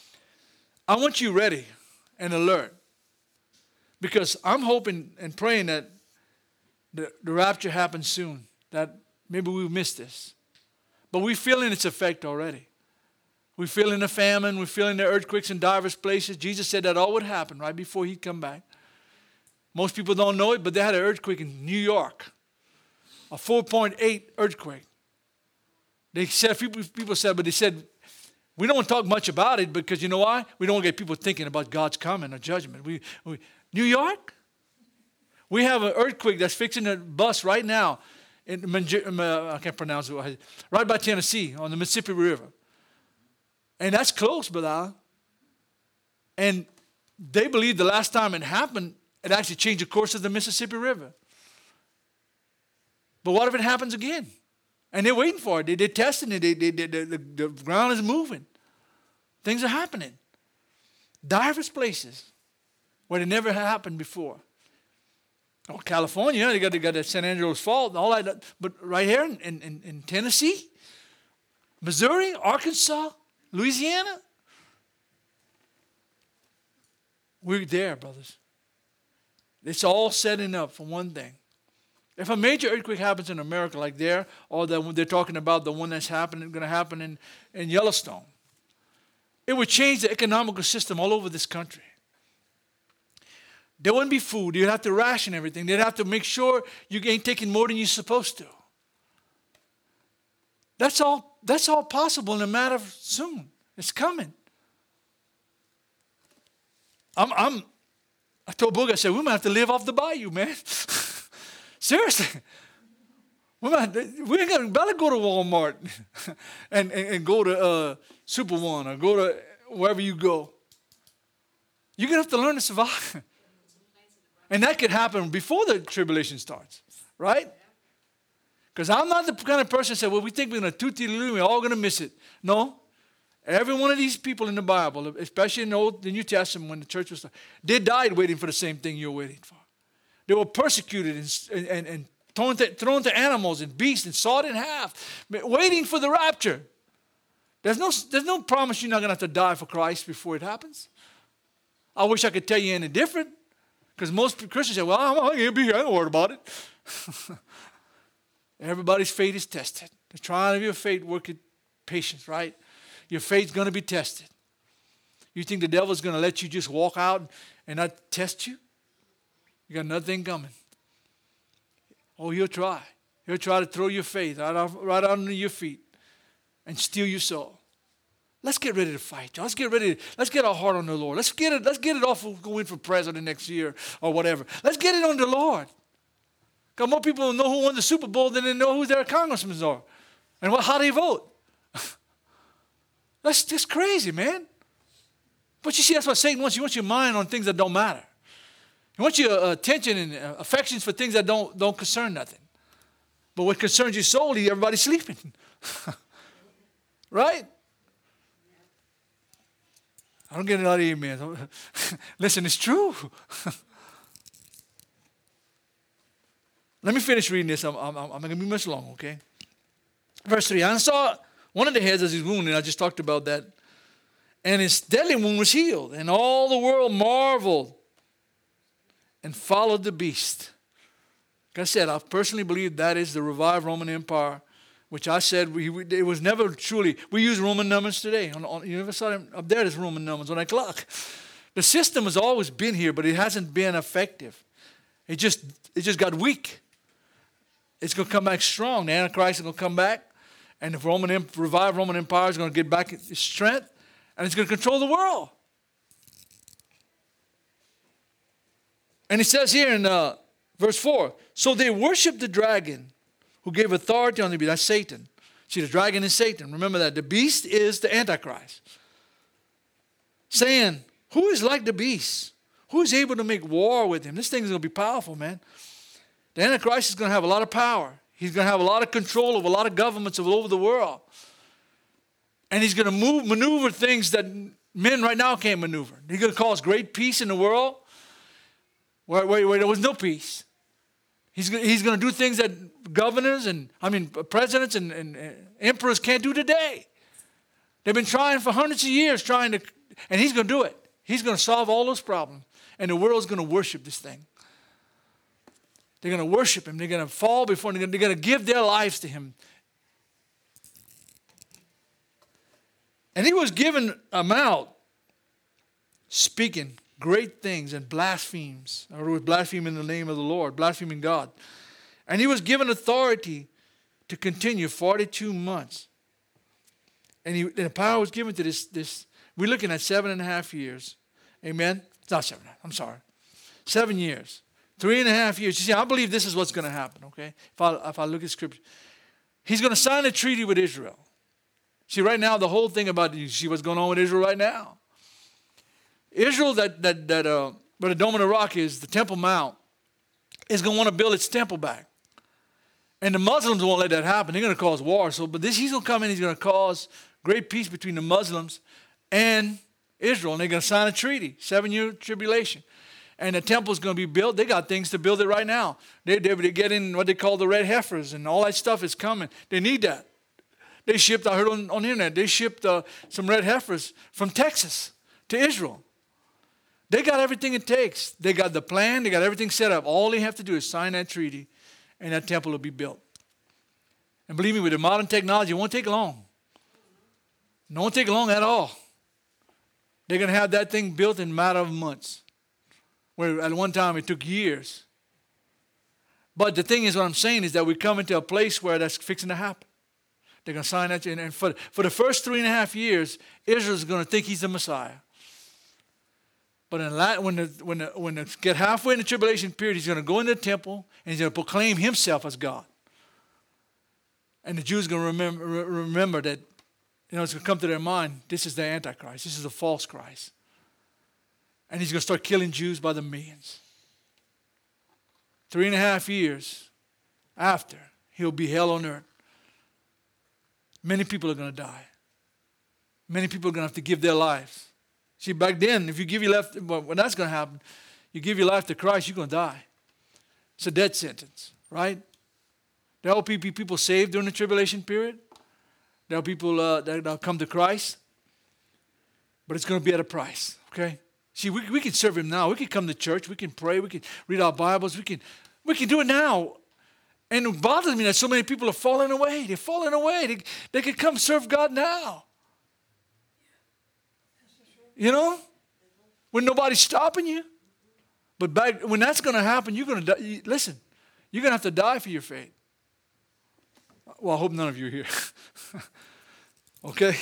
I want you ready and alert because I'm hoping and praying that the, the rapture happens soon, that maybe we've missed this. But we're feeling its effect already. We're feeling the famine. We're feeling the earthquakes in diverse places. Jesus said that all would happen right before he'd come back. Most people don't know it, but they had an earthquake in New York. A four point eight earthquake. They said, people, people said, but they said, we don't want to talk much about it because you know why? We don't want to get people thinking about God's coming or judgment. We, we, New York? We have an earthquake that's fixing a bus right now. In, I can't pronounce it. Right by Tennessee on the Mississippi River. And that's close, brother. And they believe the last time it happened, it actually changed the course of the Mississippi River. But what if it happens again? And they're waiting for it. They, they're testing it. They, they, they, the, the ground is moving. Things are happening. Diverse places where they never happened before. Oh, California, they got, they got that San Andreas Fault and all that. But right here in, in, in Tennessee, Missouri, Arkansas, Louisiana, we're there, brothers. It's all setting up for one thing. If a major earthquake happens in America like there, or the, they're talking about the one that's happening, going to happen in, in Yellowstone, it would change the economical system all over this country. There wouldn't be food. You'd have to ration everything. They'd have to make sure you ain't taking more than you're supposed to. That's all, that's all possible in a matter of soon. It's coming. I'm, I'm, I told Boogie, I said, we might have to live off the bayou, man. Seriously. We might, we ain't got to go to Walmart and, and, and go to uh, Super One or go to wherever you go. You're going to have to learn to survive. And that could happen before the tribulation starts, right? Because I'm not the kind of person that said, well, we think we're going to toot-toot-toot, we're all going to miss it. No. Every one of these people in the Bible, especially in the, Old, the New Testament when the church was started, they died waiting for the same thing you're waiting for. They were persecuted and, and, and thrown, to, thrown to animals and beasts and sawed in half, waiting for the rapture. There's no, there's no promise you're not going to have to die for Christ before it happens. I wish I could tell you any different. Because most Christians say, well, I'm going to be here. I don't worry about it. Everybody's faith is tested. The trial of your faith worketh patience, right? Your faith's going to be tested. You think the devil's going to let you just walk out and not test you? You got nothing coming. Oh, he'll try. He'll try to throw your faith right, off, right under your feet and steal your soul. Let's get ready to fight, y'all. Let's get ready. To, let's get our heart on the Lord. Let's get it. Let's get it off of going for president next year or whatever. Let's get it on the Lord. Got more people who know who won the Super Bowl than they know who their congressmen are. And what, how they vote. That's just crazy, man. But you see, that's what Satan wants. He wants your mind on things that don't matter. He wants your uh, attention and uh, affections for things that don't, don't concern nothing. But what concerns your soul, everybody's sleeping. Right? I don't get a lot of emails. Listen, it's true. Let me finish reading this. I'm, I'm, I'm not going to be much long, okay? Verse three. I saw one of the heads as he's wounded. I just talked about that. And his deadly wound was healed. And all the world marveled and followed the beast. Like I said, I personally believe that is the revived Roman Empire, which I said we, we, it was never truly. We use Roman numbers today. On, on, you never saw them up there? There's Roman numbers on that clock. The system has always been here, but it hasn't been effective. It just it just got weak. It's going to come back strong. The Antichrist is going to come back, and the Roman revived Roman Empire is going to get back its strength, and it's going to control the world. And he says here in uh, verse four, so they worshiped the dragon who gave authority on the beast. That's Satan. See, the dragon is Satan. Remember that. The beast is the Antichrist. Saying, who is like the beast? Who is able to make war with him? This thing is going to be powerful, man. The Antichrist is going to have a lot of power. He's going to have a lot of control over a lot of governments all over the world. And he's going to move, maneuver things that men right now can't maneuver. He's going to cause great peace in the world where, where, where there was no peace. He's, he's going to do things that governors and, I mean, presidents and, and, and emperors can't do today. They've been trying for hundreds of years, trying to, and he's going to do it. He's going to solve all those problems. And the world's going to worship this thing. They're going to worship him. They're going to fall before him. They're going to give their lives to him. And he was given a mouth speaking great things and blasphemes. Or was blaspheming the name of the Lord, blaspheming God. And he was given authority to continue forty-two months. And, he, and the power was given to this, this. We're looking at seven and a half years. Amen? It's not seven. I'm sorry. Seven years. Three and a half years. You see, I believe this is what's going to happen, okay? If I, if I look at Scripture. He's going to sign a treaty with Israel. See, right now, the whole thing about, you see what's going on with Israel right now. Israel, that, that, that uh, where the Dome of the Rock is, the Temple Mount, is going to want to build its temple back. And the Muslims won't let that happen. They're going to cause war. So, but this, he's going to come in, he's going to cause great peace between the Muslims and Israel. And they're going to sign a treaty, seven-year tribulation. And the temple's going to be built. They got things to build it right now. They, they, they're getting what they call the red heifers, and all that stuff is coming. They need that. They shipped, I heard on, on the internet, they shipped uh, some red heifers from Texas to Israel. They got everything it takes. They got the plan. They got everything set up. All they have to do is sign that treaty, and that temple will be built. And believe me, with the modern technology, it won't take long. It won't take long at all. They're going to have that thing built in a matter of months. Where at one time it took years. But the thing is, what I'm saying is that we come into a place where that's fixing to happen. They're going to sign that. And for, for the first three and a half years, Israel's going to think he's the Messiah. But in la- when the, when the, when they get halfway in the tribulation period, he's going to go into the temple and he's going to proclaim himself as God. And the Jews are going to remember, remember that, you know, it's going to come to their mind, this is the Antichrist. This is the false Christ. And he's going to start killing Jews by the millions. Three and a half years after, he'll be hell on earth. Many people are going to die. Many people are going to have to give their lives. See, back then, if you give your life, well, when that's going to happen, you give your life to Christ, you're going to die. It's a death sentence, right? There will be people saved during the tribulation period. There are people uh, that will come to Christ. But it's going to be at a price, okay? See, we, we can serve him now. We can come to church. We can pray. We can read our Bibles. We can, we can do it now. And it bothers me that so many people are falling away. They're falling away. They, they can come serve God now. You know? When nobody's stopping you. But back, when that's going to happen, you're going to die. Listen, you're going to have to die for your faith. Well, I hope none of you are here. Okay?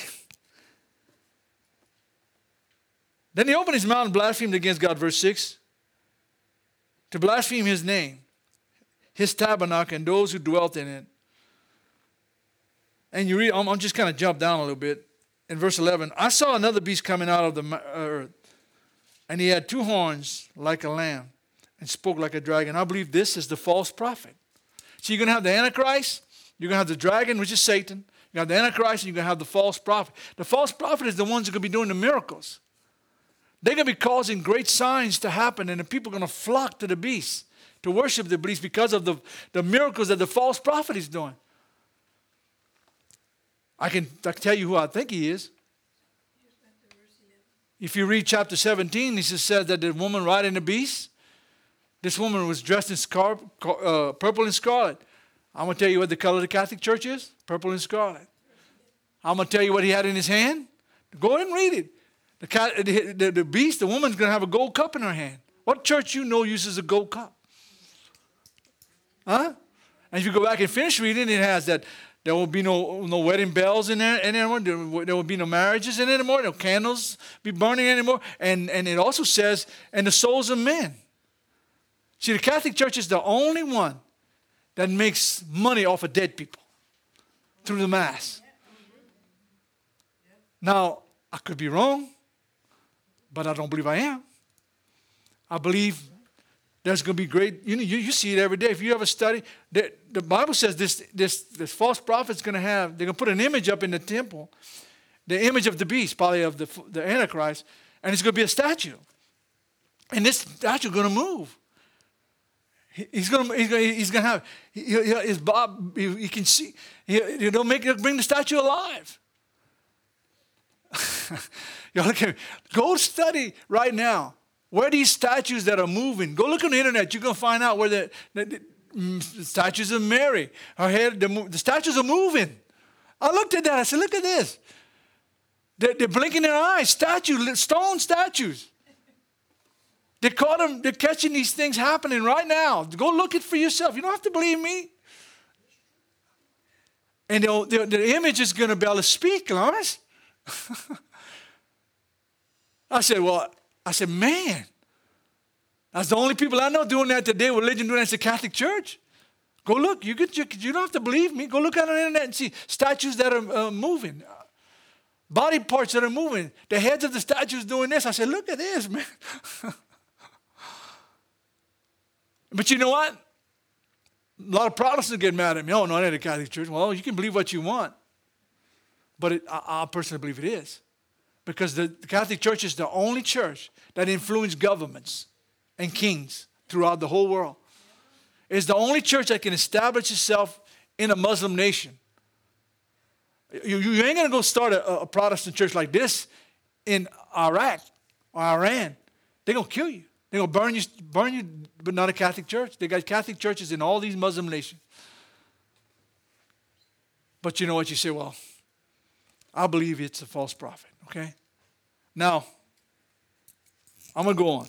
Then he opened his mouth and blasphemed against God, verse six. To blaspheme his name. his tabernacle and those who dwelt in it. And you read, I'm, I'm just kind of jump down a little bit. In verse eleven, I saw another beast coming out of the earth, and he had two horns like a lamb and spoke like a dragon. I believe this is the false prophet. So you're going to have the Antichrist, you're going to have the dragon, which is Satan. You're going to have the Antichrist, and you're going to have the false prophet. The false prophet is the ones who are going to be doing the miracles. They're going to be causing great signs to happen, and the people are going to flock to the beast to worship the beast because of the, the miracles that the false prophet is doing. I can, I can tell you who I think he is. If you read chapter seventeen, he just says that the woman riding the beast, this woman was dressed in scar, uh, purple and scarlet. I'm going to tell you what the color of the Catholic Church is. Purple and scarlet. I'm going to tell you what he had in his hand. Go ahead and read it. The, cat, the, the, the beast, the woman's going to have a gold cup in her hand. What church you know uses a gold cup? Huh? And if you go back and finish reading, it has that there will be no, no wedding bells in there anymore. There, there will be no marriages in it anymore. No candles be burning anymore. And, and it also says, and the souls of men. See, the Catholic Church is the only one that makes money off of dead people through the Mass. Now, I could be wrong, but I don't believe I am. I believe there's going to be great, you know, you, you see it every day. If you ever study, the, the Bible says this, this, this false prophet's going to have, they're going to put an image up in the temple, the image of the beast, probably of the, the Antichrist, and it's going to be a statue. And this statue is going to move. He, he's going to, he's going to, he's going to have, he, he, his Bob, he, he can see, he, he'll make, he'll bring the statue alive. Y'all look at me. Go study right now. Where are these statues that are moving? Go look on the internet. You're going to find out where the, the, the statues of Mary, her head, the, the statues are moving. I looked at that. I said, look at this. They're, they're blinking their eyes. Statues, stone statues. They caught them. They're catching these things happening right now. Go look it for yourself. You don't have to believe me. And the, the image is going to be able to speak, Lawrence. I said, well, I said, man, that's the only people I know doing that today, religion doing that is the Catholic Church. Go look. You, could, you, you don't have to believe me. Go look on the internet and see statues that are uh, moving, body parts that are moving. The heads of the statues doing this. I said, look at this, man. But you know what? A lot of Protestants get mad at me. Oh, no, not the Catholic Church. Well, you can believe what you want. But it, I, I personally believe it is. Because the, the Catholic Church is the only church that influenced governments and kings throughout the whole world. It's the only church that can establish itself in a Muslim nation. You, you ain't going to go start a, a Protestant church like this in Iraq or Iran. They're going to kill you. They're going to burn you, burn you, but not a Catholic church. They got Catholic churches in all these Muslim nations. But you know what? You say, well, I believe it's a false prophet. Okay? Now, I'm going to go on.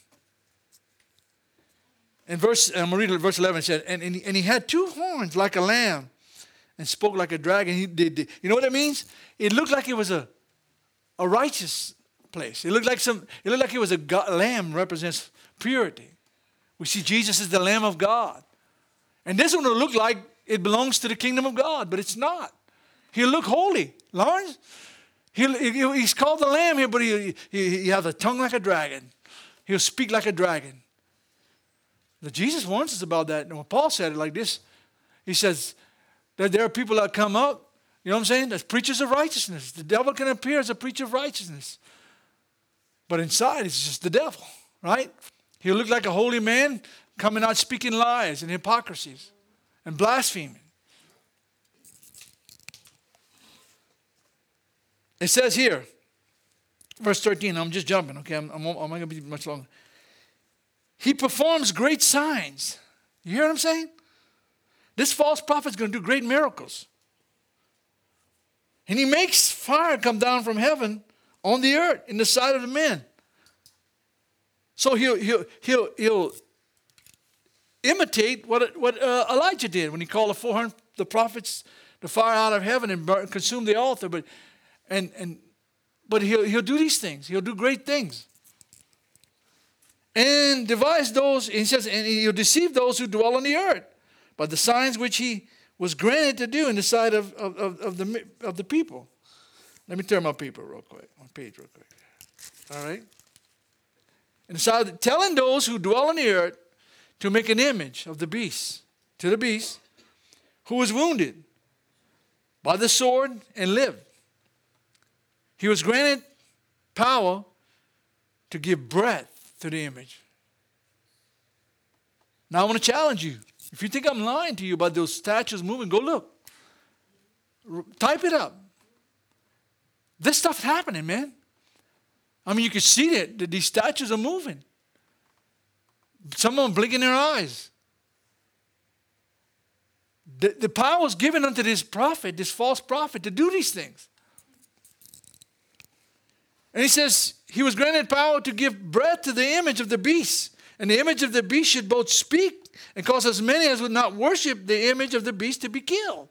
In verse, I'm going to read verse eleven. It said, and, and, he, and he had two horns like a lamb and spoke like a dragon. He did, did. You know what that means? It looked like it was a, a righteous place. It looked like some. It looked like it was a God, lamb represents purity. We see Jesus is the Lamb of God. And this one will look like it belongs to the kingdom of God, but it's not. He'll look holy. Lawrence? He'll, he, he's called the Lamb here, but he, he, he has a tongue like a dragon. He'll speak like a dragon. The Jesus warns us about that. And when Paul said it like this, he says that there are people that come up, you know what I'm saying, as preachers of righteousness. The devil can appear as a preacher of righteousness. But inside, it's just the devil, right? He'll look like a holy man coming out speaking lies and hypocrisies and blaspheming. It says here, verse thirteen, I'm just jumping, okay? I'm, I'm, I'm not going to be much longer. He performs great signs. You hear what I'm saying? This false prophet is going to do great miracles. And he makes fire come down from heaven on the earth in the sight of the men. So he'll, he'll, he'll, he'll imitate what, what uh, Elijah did when he called the four hundred the prophets, the fire out of heaven and burn, consume the altar. But And and but he'll he'll do these things. He'll do great things. And devise those, he says, and he'll deceive those who dwell on the earth. by the signs which he was granted to do in the sight of, of, of, of, the, of the people. Let me turn my paper real quick, my page real quick. All right? And so telling those who dwell on the earth to make an image of the beast, to the beast, who was wounded by the sword and lived. He was granted power to give breath to the image. Now I want to challenge you. If you think I'm lying to you about those statues moving, go look. R- type it up. This stuff's happening, man. I mean, you can see that, that these statues are moving. Some of them blinking their eyes. The, the power was given unto this prophet, this false prophet, to do these things. And he says he was granted power to give breath to the image of the beast. And the image of the beast should both speak and cause as many as would not worship the image of the beast to be killed.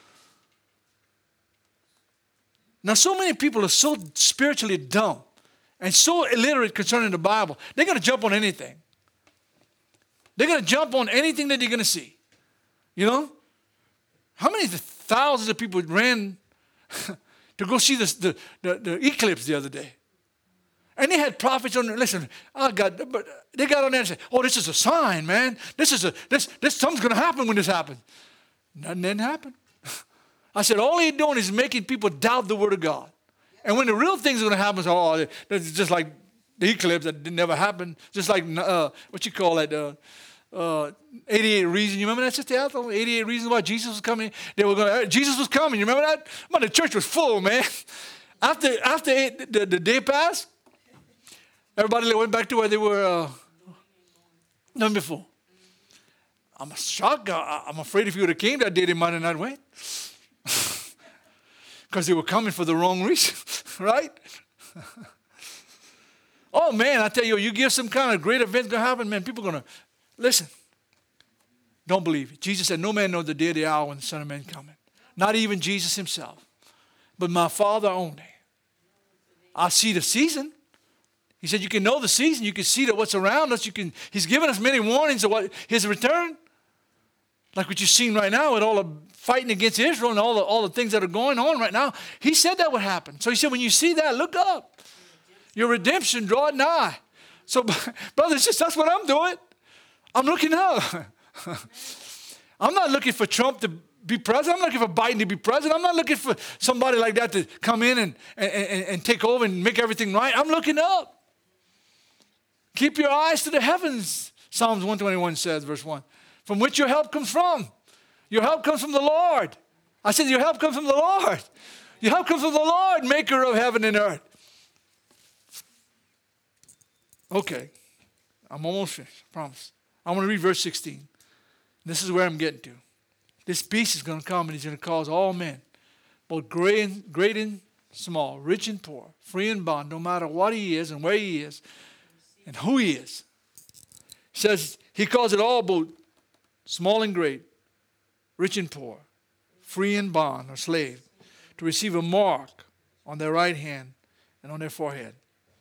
Now, so many people are so spiritually dumb and so illiterate concerning the Bible, they're going to jump on anything. They're going to jump on anything that they're going to see. You know? How many thousands of people ran to go see this, the, the, the eclipse the other day? And they had prophets on there. Listen, I got, but they got on there and said, oh, this is a sign, man. This is a, this, this, something's going to happen when this happens. Nothing didn't happen. I said, all he's doing is making people doubt the word of God. And when the real thing's going to happen, so, oh, it's just like the eclipse that didn't never happen. Just like, uh, what you call that, uh, uh, eighty-eight reasons. You remember that, Sister Ethel? eighty-eight reasons why Jesus was coming. They were going. Jesus was coming. You remember that? Man, the church was full, man. After after eight, the, the day passed, everybody went back to where they were uh, done before. I'm shocked. I, I'm afraid if you would have came that day, they might have not went. Because they were coming for the wrong reason, right? Oh, man, I tell you, you give some kind of great event going to happen, man, people are going to, listen, don't believe it. Jesus said, no man knows the day or the hour when the Son of Man coming. Not even Jesus himself, but my Father only. I see the season. He said, you can know the season. You can see that what's around us. You can. He's given us many warnings of what his return. Like what you're seeing right now with all the fighting against Israel and all the, all the things that are going on right now. He said that would happen. So he said, when you see that, look up. Your redemption draweth nigh. So, brothers, just that's what I'm doing. I'm looking up. I'm not looking for Trump to be president. I'm not looking for Biden to be president. I'm not looking for somebody like that to come in and, and, and, and take over and make everything right. I'm looking up. Keep your eyes to the heavens, Psalms one twenty-one says, verse one. From which your help comes from. Your help comes from the Lord. I said your help comes from the Lord. Your help comes from the Lord, maker of heaven and earth. Okay. I'm almost finished, I promise. I want to read verse sixteen. This is where I'm getting to. This beast is going to come and he's going to cause all men, both great and, great and small, rich and poor, free and bond, no matter what he is and where he is and who he is. He says he calls it all both small and great, rich and poor, free and bond or slave, to receive a mark on their right hand and on their forehead.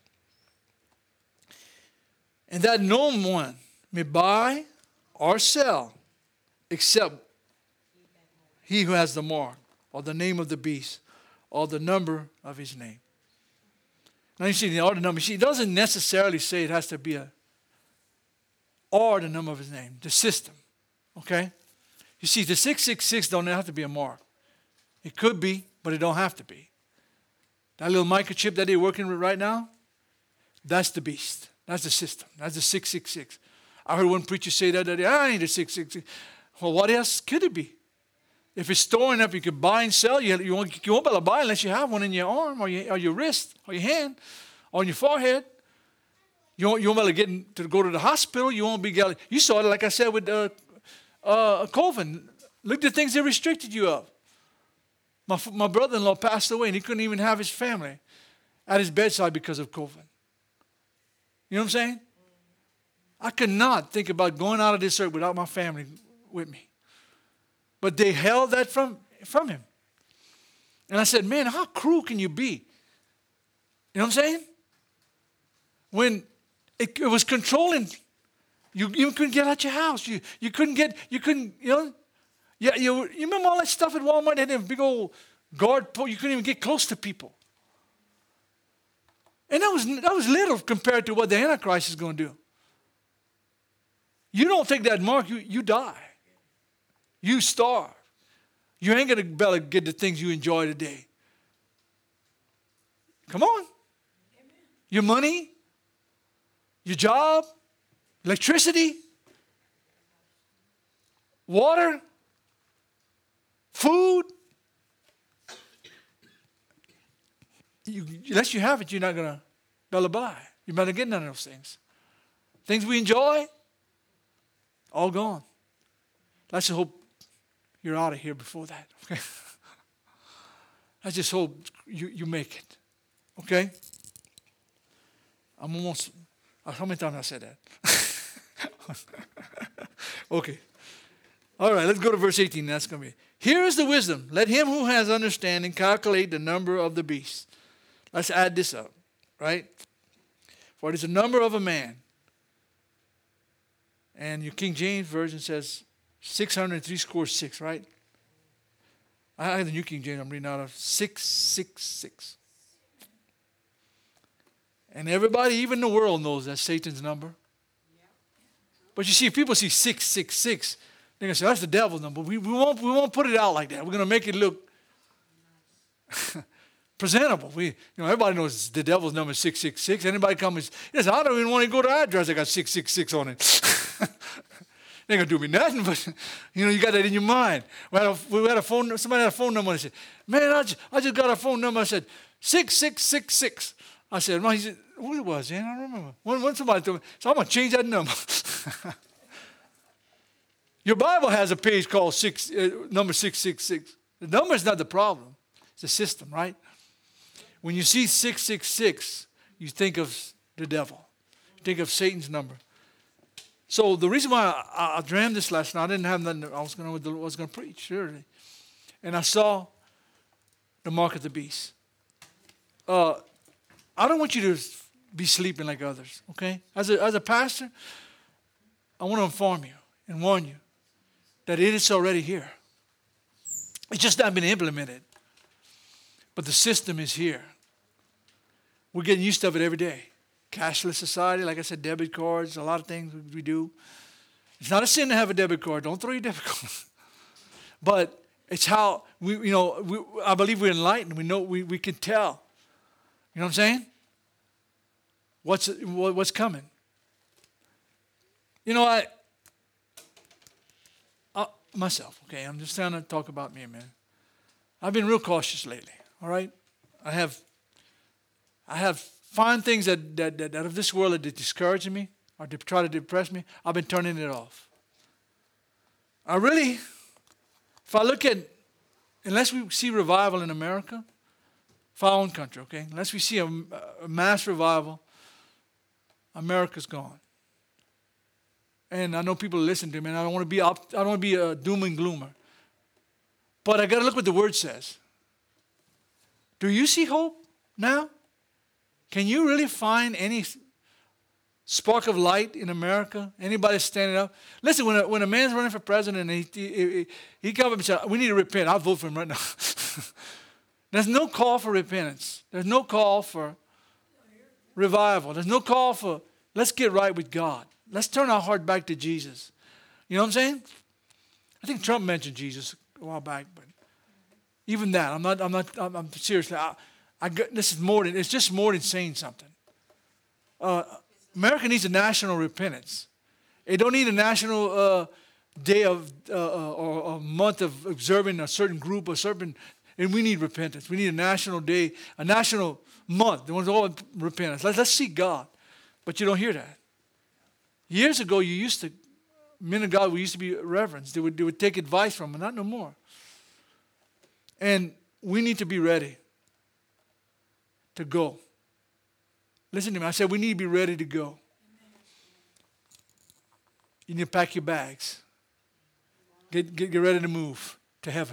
And that no one may buy or sell except he who has the mark or the name of the beast or the number of his name. Now you see the order number. She doesn't necessarily say it has to be a or the number of his name, the system. Okay? You see, the six six six don't have to be a mark. It could be, but it don't have to be. That little microchip that they're working with right now, that's the beast. That's the system. That's the six six six. I heard one preacher say that, that I need a six six six. Well, what else could it be? If it's storing up, you can buy and sell. You, you, won't, you won't be able to buy unless you have one in your arm or your, or your wrist or your hand or on your forehead. You won't, you won't be able to get in, to go to the hospital. You won't be able to, you saw it, like I said, with uh, uh, COVID. Look at the things they restricted you of. My, my brother-in-law passed away and he couldn't even have his family at his bedside because of COVID. You know what I'm saying? I could not think about going out of this earth without my family with me. But they held that from, from him. And I said, man, how cruel can you be? You know what I'm saying? When it, it was controlling, you, you couldn't get out your house. You, you couldn't get, you couldn't, you know, Yeah, you, you remember all that stuff at Walmart? They had a big old guard post. You couldn't even get close to people. And that was, that was little compared to what the Antichrist is going to do. You don't take that mark, you, you die. You starve. You ain't going to be able to get the things you enjoy today. Come on. Amen. Your money, your job, electricity, water, food. You, unless you have it, you're not going to be able to buy. You're not going to get none of those things. Things we enjoy, all gone. Let's just hope you're out of here before that. Okay? I just hope you, you make it. Okay? I'm almost, how many times I said that? Okay. All right, let's go to verse eighteen. That's going to be. Here is the wisdom. Let him who has understanding calculate the number of the beast. Let's add this up, right? For it is the number of a man. And your King James Version says six hundred and three score six, right? I have the New King James I'm reading out of six six six. And everybody, even the world, knows that's Satan's number. But you see, if people see six six six, they're going to say, that's the devil's number. We, we, won't, we won't put it out like that. We're going to make it look presentable. We, you know, everybody knows the devil's number is six six six. Anybody comes, yes, I don't even want to go to our address. I got six six six on it. They ain't going to do me nothing, but, you know, you got that in your mind. We had a, we had a phone, somebody had a phone number and I said, man, I just, I just got a phone number. I said, six six six six. I said, well, he said, who it was, man? I don't remember. When, when somebody told me, so I'm going to change that number. Your Bible has a page called six, uh, number six six six. The number is not the problem. It's the system, right? When you see six six six, you think of the devil. You think of Satan's number. So the reason why I, I dreamed this last night, I didn't have nothing. I was going to was going to preach, surely. And I saw the mark of the beast. Uh, I don't want you to be sleeping like others, okay? As a, as a pastor, I want to inform you and warn you that it is already here. It's just not been implemented. But the system is here. We're getting used to it every day. Cashless society, like I said, debit cards, a lot of things we do. It's not a sin to have a debit card. Don't throw your debit card. But it's how, we, you know, we, I believe we're enlightened. We know, we, we can tell. You know what I'm saying? What's, what's coming? You know, I, I, myself, okay, I'm just trying to talk about me, man. I've been real cautious lately, all right? I have, I have find things that, that, that out of this world that discourage me or to try to depress me. I've been turning it off. I really, if I look at, unless we see revival in America, for our own country, okay? Unless we see a, a mass revival, America's gone. And I know people listen to me, and I don't want to be up, I don't want to be a doom and gloomer. But I got to look what the Word says. Do you see hope now? Can you really find any spark of light in America? Anybody standing up? Listen, when a, when a man's running for president, and he, he, he comes up and says, we need to repent. I'll vote for him right now. There's no call for repentance. There's no call for revival. There's no call for, let's get right with God. Let's turn our heart back to Jesus. You know what I'm saying? I think Trump mentioned Jesus a while back, but even that, I'm not, I'm not, I'm, I'm seriously, I, I got, this is more than, it's just more than saying something. Uh, America needs a national repentance. It don't need a national uh, day of, uh, uh, or a month of observing a certain group, a certain, and we need repentance. We need a national day, a national month. There was all repentance. Let's, let's seek God. But you don't hear that. Years ago, you used to, men of God, we used to be reverends. They would, they would take advice from them, not no more. And we need to be ready to go. Listen to me. I said we need to be ready to go. You need to pack your bags. Get, get, get ready to move to heaven.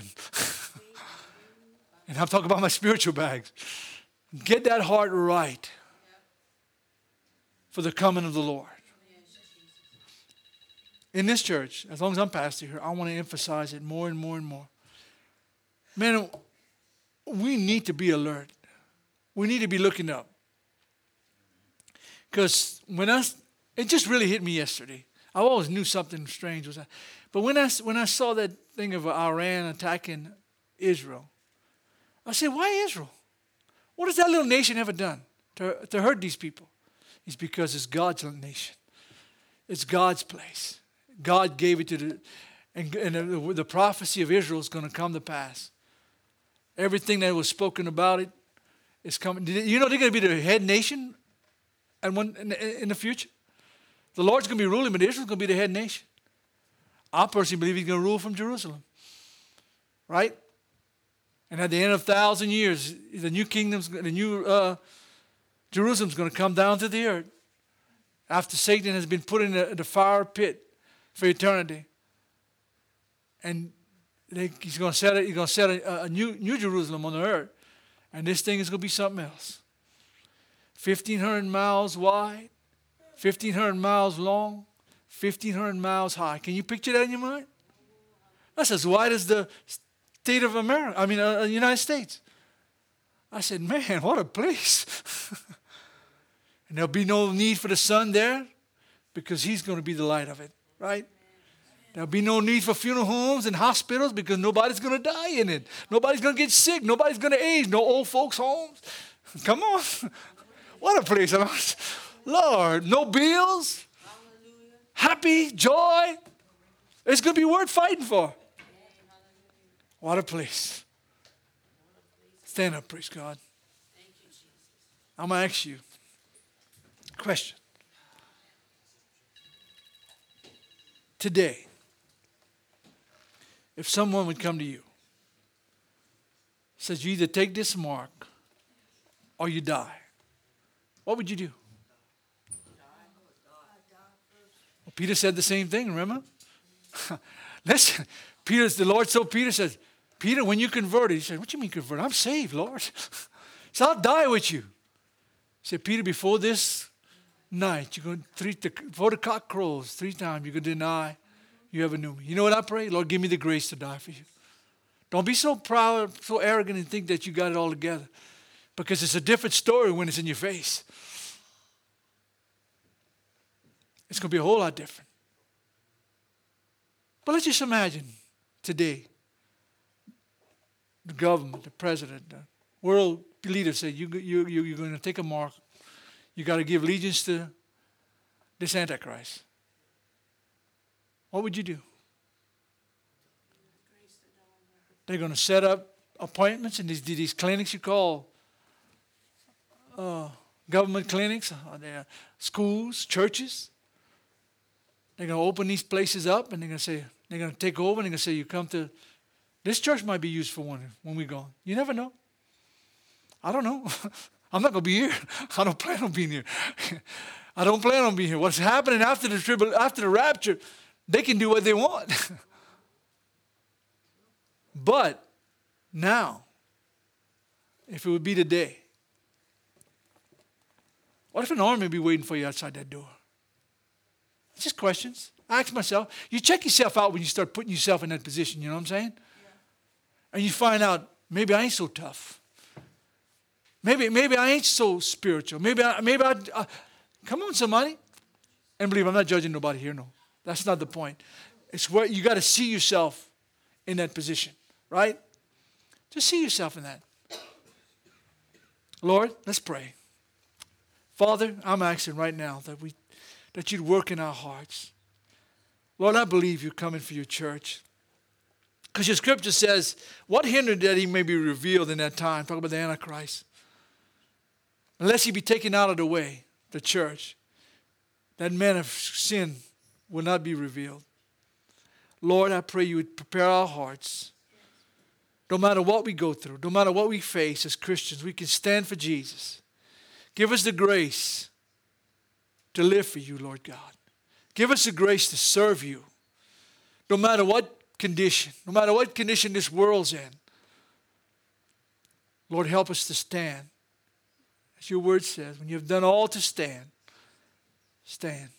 And I'm talking about my spiritual bags. Get that heart right for the coming of the Lord. in this church, as long as I'm pastor here, I want to emphasize it more and more and more. Man, we need to be alert. We need to be looking up. Because when I, it just really hit me yesterday. I always knew something strange was that. But when I, when I saw that thing of Iran attacking Israel, I said, why Israel? What has that little nation ever done to, to hurt these people? It's because it's God's nation. It's God's place. God gave it to the, and, and the, the prophecy of Israel is going to come to pass. Everything that was spoken about it is coming. You know they're going to be the head nation and one in, in the future. The Lord's going to be ruling, but Israel's going to be the head nation. I personally believe He's going to rule from Jerusalem, right? And at the end of a thousand years, the new kingdom's, the new uh, Jerusalem's going to come down to the earth after Satan has been put in the, the fire pit for eternity. And they, he's going to set, a, he's going to set a, a new, new Jerusalem on the earth. And this thing is going to be something else. fifteen hundred miles wide, fifteen hundred miles long, fifteen hundred miles high. Can you picture that in your mind? That's as wide as the state of America, I mean, uh, the United States. I said, man, what a place. And there'll be no need for the sun there because He's going to be the light of it, right? There'll be no need for funeral homes and hospitals because nobody's going to die in it. Nobody's going to get sick. Nobody's going to age. No old folks' homes. Come on. What a place. Lord, no bills. Happy, joy. It's going to be worth fighting for. What a place. Stand up, praise God. I'm going to ask you a question. Today, if someone would come to you, says you either take this mark or you die, what would you do? Well, Peter said the same thing, remember? Listen, Peter, the Lord told Peter, says, Peter, when you converted, he said, what do you mean converted? I'm saved, Lord. So I'll die with you. He said, Peter, before this night, you're going to three, before the cock crows, three times you're going to deny you ever knew me. You know what I pray? Lord, give me the grace to die for you. Don't be so proud, so arrogant and think that you got it all together. Because it's a different story when it's in your face. It's going to be a whole lot different. But let's just imagine today, the government, the president, the world leader said, you, you, you, you're going to take a mark. You got to give allegiance to this Antichrist. What would you do? They're going to set up appointments in these, these clinics you call uh, government clinics, uh, schools, churches. They're going to open these places up and they're going to say, they're going to take over and they're going to say, you come to, this church might be used for one when we go. You never know. I don't know. I'm not going to be here. I don't plan on being here. I don't plan on being here. What's happening after the tribul- after the rapture, they can do what they want. But now, if it would be today, what if an army would be waiting for you outside that door? It's just questions. I ask myself. You check yourself out when you start putting yourself in that position, you know what I'm saying? Yeah. And you find out, maybe I ain't so tough. Maybe, maybe I ain't so spiritual. Maybe I, maybe I, uh, come on, somebody. And believe, I'm not judging nobody here, no. That's not the point. It's where you got to see yourself in that position, right? Just see yourself in that. Lord, let's pray. Father, I'm asking right now that we, that you'd work in our hearts. Lord, I believe you're coming for your church. Because your scripture says, what hindered that he may be revealed in that time? Talk about the Antichrist. Unless he be taken out of the way, the church, that man of sin will not be revealed. Lord, I pray you would prepare our hearts. No matter what we go through, no matter what we face as Christians, we can stand for Jesus. Give us the grace to live for you, Lord God. Give us the grace to serve you. No matter what condition, no matter what condition this world's in. Lord, help us to stand. As your word says, when you have done all to stand, stand.